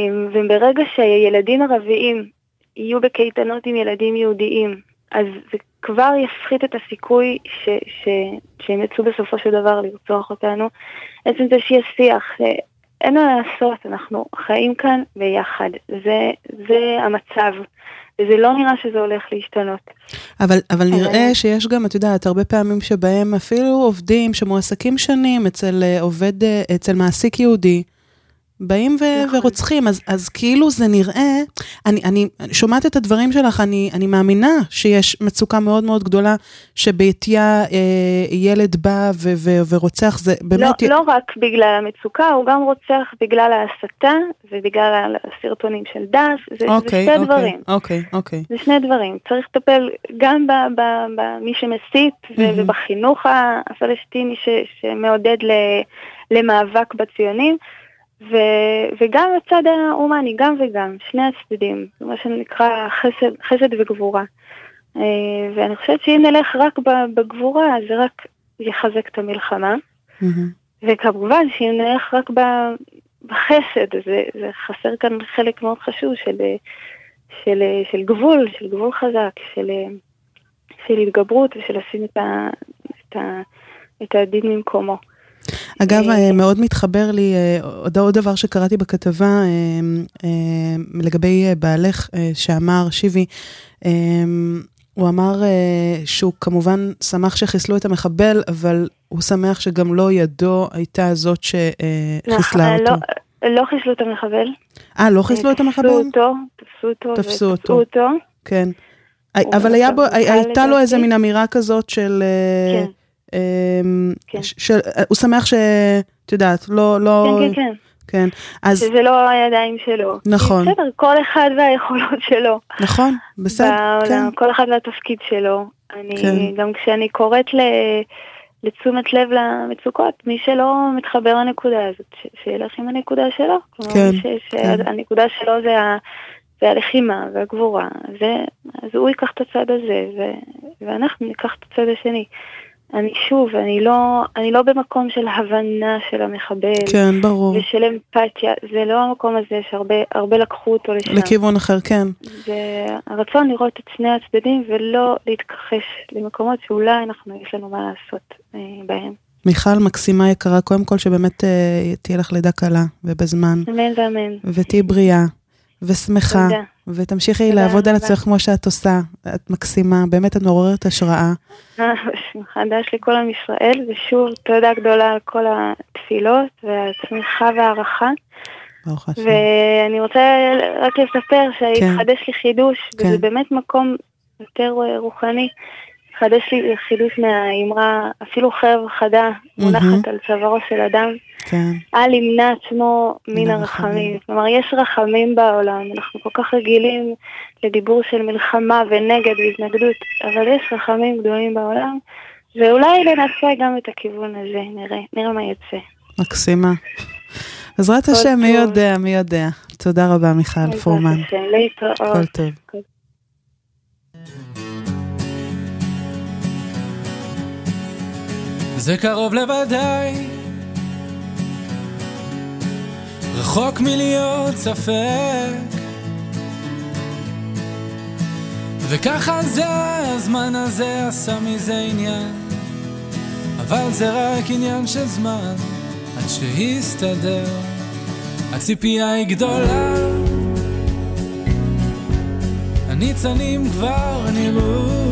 Speaker 13: וברגע שילדים ערביים יהיו בקייטנות עם ילדים יהודיים, אז כבר יפחית את הסיכוי שהם יצאו בסופו של דבר לרצוח אותנו. עצם זה שיהיה שיח, אין מה לעשות, אנחנו חיים כאן ביחד, זה המצב, וזה לא נראה שזה הולך להשתנות.
Speaker 6: אבל נראה שיש גם, את יודעת, הרבה פעמים שבהם אפילו עובדים שמועסקים שנים אצל מעסיק יהודי, באים ורוצחים, אז כאילו זה נראה, אני שומעת את הדברים שלך, אני מאמינה שיש מצוקה מאוד מאוד גדולה, שבעתיה ילד בא ורוצח, זה באמת...
Speaker 13: לא רק בגלל המצוקה, הוא גם רוצח בגלל ההסתה, ובגלל הסרטונים של דס, זה שני דברים.
Speaker 6: אוקיי.
Speaker 13: זה שני דברים. צריך לטפל גם במי שמסית, ובחינוך הפלסטיני שמעודד למאבק בציונים, וגם בצד האומני, גם וגם, שני הצדדים, זה מה שנקרא חסד וגבורה. ואני חושבת שאם נלך רק בגבורה, זה רק יחזק את המלחמה, וכמובן שאם נלך רק בחסד, זה חסר כאן חלק מאוד חשוב של גבול חזק, של התגברות, ושל לשים את הדין ממקומו.
Speaker 6: אגב, מאוד מתחבר לי עוד דבר שקראתי בכתבה לגבי בעלך שאמר, שיבי, הוא אמר שהוא כמובן שמח שחיסלו את המחבל, אבל הוא שמח שגם לא ידו הייתה זאת שחיסלה אותו.
Speaker 13: לא חיסלו את המחבל.
Speaker 6: לא חיסלו את המחבל?
Speaker 13: תפסו אותו.
Speaker 6: כן. אבל הייתה לו איזה מין אמירה כזאת של... הוא שמח שאת יודעת, לא...
Speaker 13: כן. שזה לא הידיים שלו.
Speaker 6: נכון.
Speaker 13: בסדר, כל אחד והיכולות שלו.
Speaker 6: נכון, בסדר.
Speaker 13: כל אחד והתפקיד שלו. גם כשאני קוראת לתשומת לב למצוקות, מי שלא מתחבר לנקודה הזאת, שילך עם הנקודה שלו. כלומר, הנקודה שלו זה הלחימה והגבורה. אז הוא ייקח את הצד הזה, ואנחנו ניקח את הצד השני. אני לא במקום של הבנה של המחבל.
Speaker 6: כן, ברור.
Speaker 13: ושל אמפתיה. זה לא המקום הזה שהרבה לקחו אותו לשם.
Speaker 6: לכיוון אחר, כן.
Speaker 13: זה הרצון לראות את שני הצדדים ולא להתכחש למקומות שאולי יש לנו מה לעשות בהם.
Speaker 6: מיכל, מקסימה יקרה, קודם כל שבאמת תהיה לך לידה קלה ובזמן.
Speaker 13: אמן ואמן.
Speaker 6: ותהי בריאה ושמחה.
Speaker 13: תודה.
Speaker 6: ותמשיכי לעבוד על עצמך כמו שאת עושה. את מקסימה, באמת את מעוררת השראה.
Speaker 13: בשמחה, דש לכל עם ישראל, ושוב תודה גדולה על כל התפילות והצמיחה והערכה. ואני רוצה רק לספר שהתחדש לי חידוש, וזה באמת מקום יותר רוחני. חדש לי חידוש מהאמרה, אפילו חרב חדה מונחת על צווארו של אדם. אל ימנע עצמו מן הרחמים. כלומר, יש רחמים בעולם, אנחנו כל כך רגילים לדיבור של מלחמה ונגד והתנגדות, אבל יש רחמים גדולים בעולם, ואולי ננסה גם את הכיוון הזה, נראה מה יצא.
Speaker 6: מקסימה. בעזרת השם, מי יודע. תודה רבה, מיכל פורמן. כל טוב.
Speaker 5: זה קרוב לוודאי, רחוק מלהיות ספק, וככה זה הזמן הזה עשה מזה עניין, אבל זה רק עניין של זמן עד שיסתדר. הציפייה היא גדולה, הניצנים כבר נראו,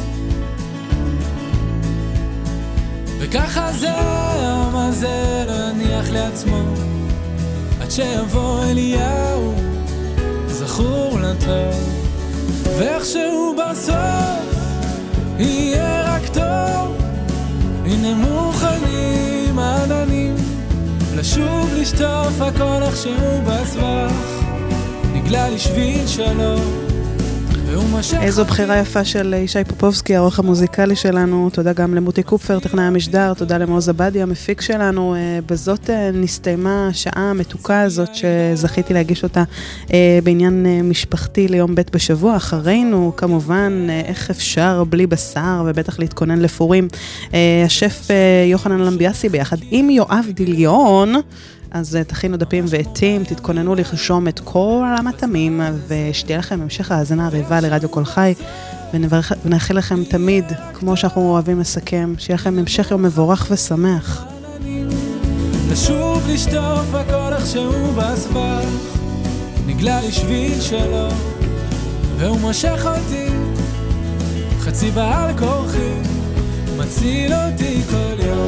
Speaker 5: וככה זה העם הזה לא יניח לעצמו עד שיבוא אליהו זכור לטוב, ואיכשהו בסוף יהיה רק טוב. הנה מוכנים העננים לשוב לשטוף הכל איכשהו בסבך, נגלה לשביל שלום.
Speaker 6: איזו בחירה יפה של ישי פופובסקי, העורך המוזיקלי שלנו. תודה גם למוטי קופפר, טכנאי המשדר, תודה למעוז עבדי, המפיק שלנו. בזאת נסתיימה השעה המתוקה הזאת שזכיתי להגיש אותה בעניין משפחתי ליום ב' בשבוע. אחרינו, כמובן, איך אפשר בלי בשר, ובטח להתכונן לפורים. השף יוחנן למביאסי ביחד עם יואב דיליון. אז תכינו דפים ועטים, תתכוננו לרשום את כל המטעמים, ושתהיה לכם המשך האזנה עריבה לרדיו כל חי, ונאחל לכם תמיד, כמו שאנחנו אוהבים לסכם, שיהיה לכם המשך יום מבורך ושמח.
Speaker 5: לשוב לשטוף הכל איך שהוא בסבך, נגלה לי שביל שלו והוא מושך אותי חצי בעל כורחי, מציל אותי כל יום.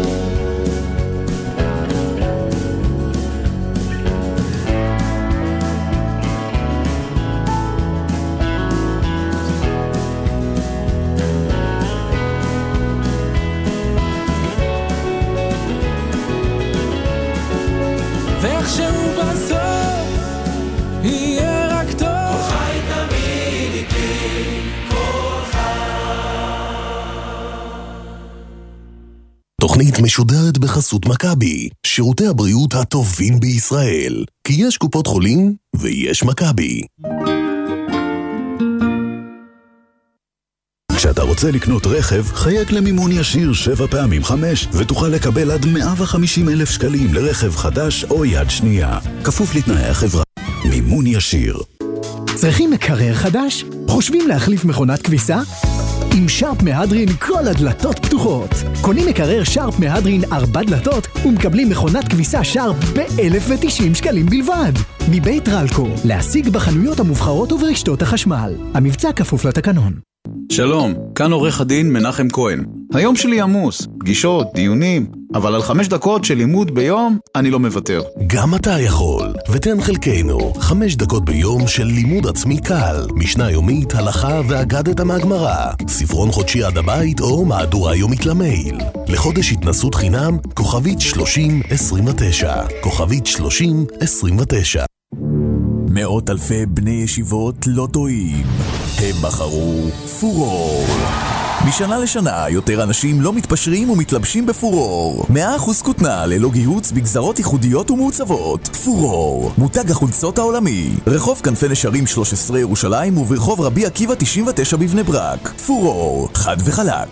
Speaker 5: ואיכשהו בסוף יהיה רק טוב, כל חי תמיד איתי, כל חי.
Speaker 1: תוכנית משודרת בחסות מכבי, שירותי הבריאות הטובים בישראל, כי יש קופות חולים ויש מכבי.
Speaker 11: כשאתה רוצה לקנות רכב, חייג למימון ישיר 7 פעמים 5 ותוכל לקבל עד 150,000 שקלים לרכב חדש או יד שנייה. כפוף לתנאי החברה. מימון ישיר.
Speaker 3: צריכים מקרר חדש? חושבים להחליף מכונת כביסה? עם שרפ מהדרין כל הדלתות פתוחות. קונים מקרר שרפ מהדרין 4 דלתות ומקבלים מכונת כביסה שרפ ב-1,090 שקלים בלבד. מבית רלקו, להשיג בחנויות המובחרות וברשתות החשמל. המבצע כפוף לתקנון.
Speaker 22: שלום, כאן עורך הדין מנחם כהן. היום שלי עמוס, פגישות, דיונים, אבל על 5 דקות של לימוד ביום אני לא מוותר.
Speaker 1: גם אתה יכול, ותן חלקנו 5 דקות ביום של לימוד עצמי קל, משנה יומית, הלכה ואגדת מהגמרא, ספרון חודשי עד הבית או מהדורה יומית למייל. לחודש התנסות חינם, כוכבית 3029, כוכבית 3029.
Speaker 10: מאות אלפי בני ישיבות לא טועים. הם בחרו פורור. משנה לשנה יותר אנשים לא מתפשרים ומתלבשים בפורור. 100% כותנה ללא גיהוץ בגזרות ייחודיות ומעוצבות. פורור, מותג החולצות העולמי. רחוב כנפי נשרים 13 ירושלים וברחוב רבי עקיבא 99 בבני ברק. פורור, חד וחלק.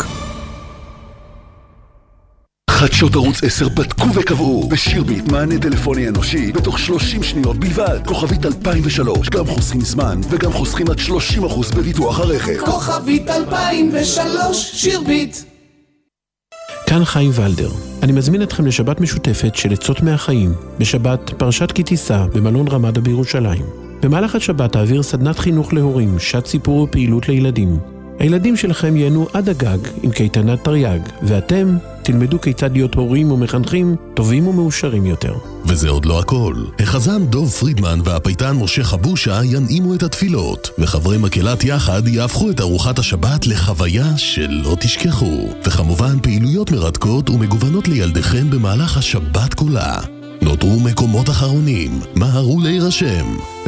Speaker 11: חדשות ערוץ 10 בדקו וקבעו בשירביט מענה טלפוני אנושי בתוך 30 שניות בלבד. כוכבית 2003, גם חוסכים זמן וגם חוסכים עד 30% בביטוח הרכב.
Speaker 23: כוכבית 2003, שירביט.
Speaker 24: כאן חיים ולדר. אני מזמין אתכם לשבת משותפת של עצות מהחיים, בשבת פרשת כי תישא במלון רמדה בירושלים. במהלך השבת תעביר סדנת חינוך להורים, שעת סיפור ופעילות לילדים. הילדים שלכם ייהנו עד הגג עם קייטנת תרי"ג, ואתם תלמדו כיצד להיות הורים ומחנכים טובים ומאושרים יותר.
Speaker 1: וזה עוד לא הכל. החזן דוב פרידמן והפייטן משה חבושה ינעימו את התפילות, וחברי מקהלת יחד יהפכו את ארוחת השבת לחוויה שלא תשכחו. וכמובן פעילויות מרתקות ומגוונות לילדיכם במהלך השבת כולה. נותרו מקומות אחרונים, מהרו להירשם. 052-587-8858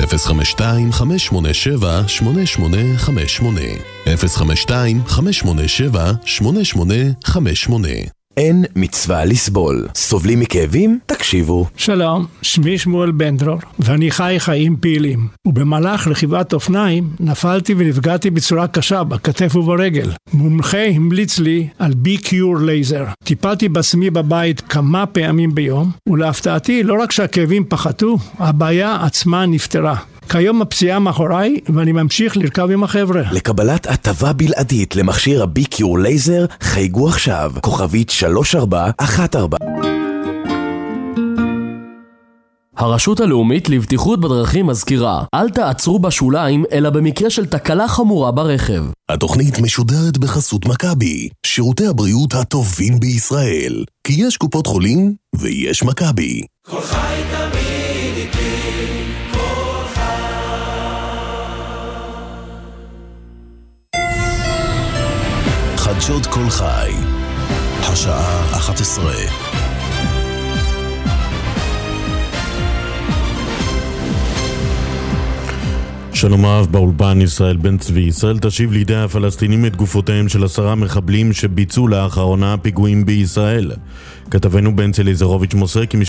Speaker 1: 052-587-8858.
Speaker 20: אין מצווה לסבול. סובלים מכאבים? תקשיבו.
Speaker 21: שלום, שמי שמואל בן דרור, ואני חי חיים פעילים. ובמהלך רכיבת אופניים נפלתי ונפגעתי בצורה קשה בכתף וברגל. מומחה המליץ לי על BCure לייזר. טיפלתי בעצמי בבית כמה פעמים ביום, ולהפתעתי לא רק שהכאבים פחתו, הבעיה עצמה נפתרה. כיום הפציעה מאחוריי ואני ממשיך לרכב עם החבר'ה.
Speaker 20: לקבלת הטבה בלעדית למכשיר הבי-קיור לייזר חייגו עכשיו, כוכבית 3414.
Speaker 9: הרשות הלאומית לבטיחות בדרכים מזכירה, אל תעצרו בשוליים אלא במקרה של תקלה חמורה ברכב.
Speaker 1: התוכנית משודרת בחסות מכבי, שירותי הבריאות הטובים בישראל, כי יש קופות חולים ויש מכבי.
Speaker 5: כל חי תמיד איתי, כל
Speaker 1: חדשות כל חי, השעה 11.
Speaker 2: שלום רב באולפן ישראל בן צבי. ישראל תשיב לידי הפלסטינים את גופותיהם של 10 מחבלים שביצעו לאחרונה פיגועים בישראל. כתבנו בן צליזרוביץ' מוסר כי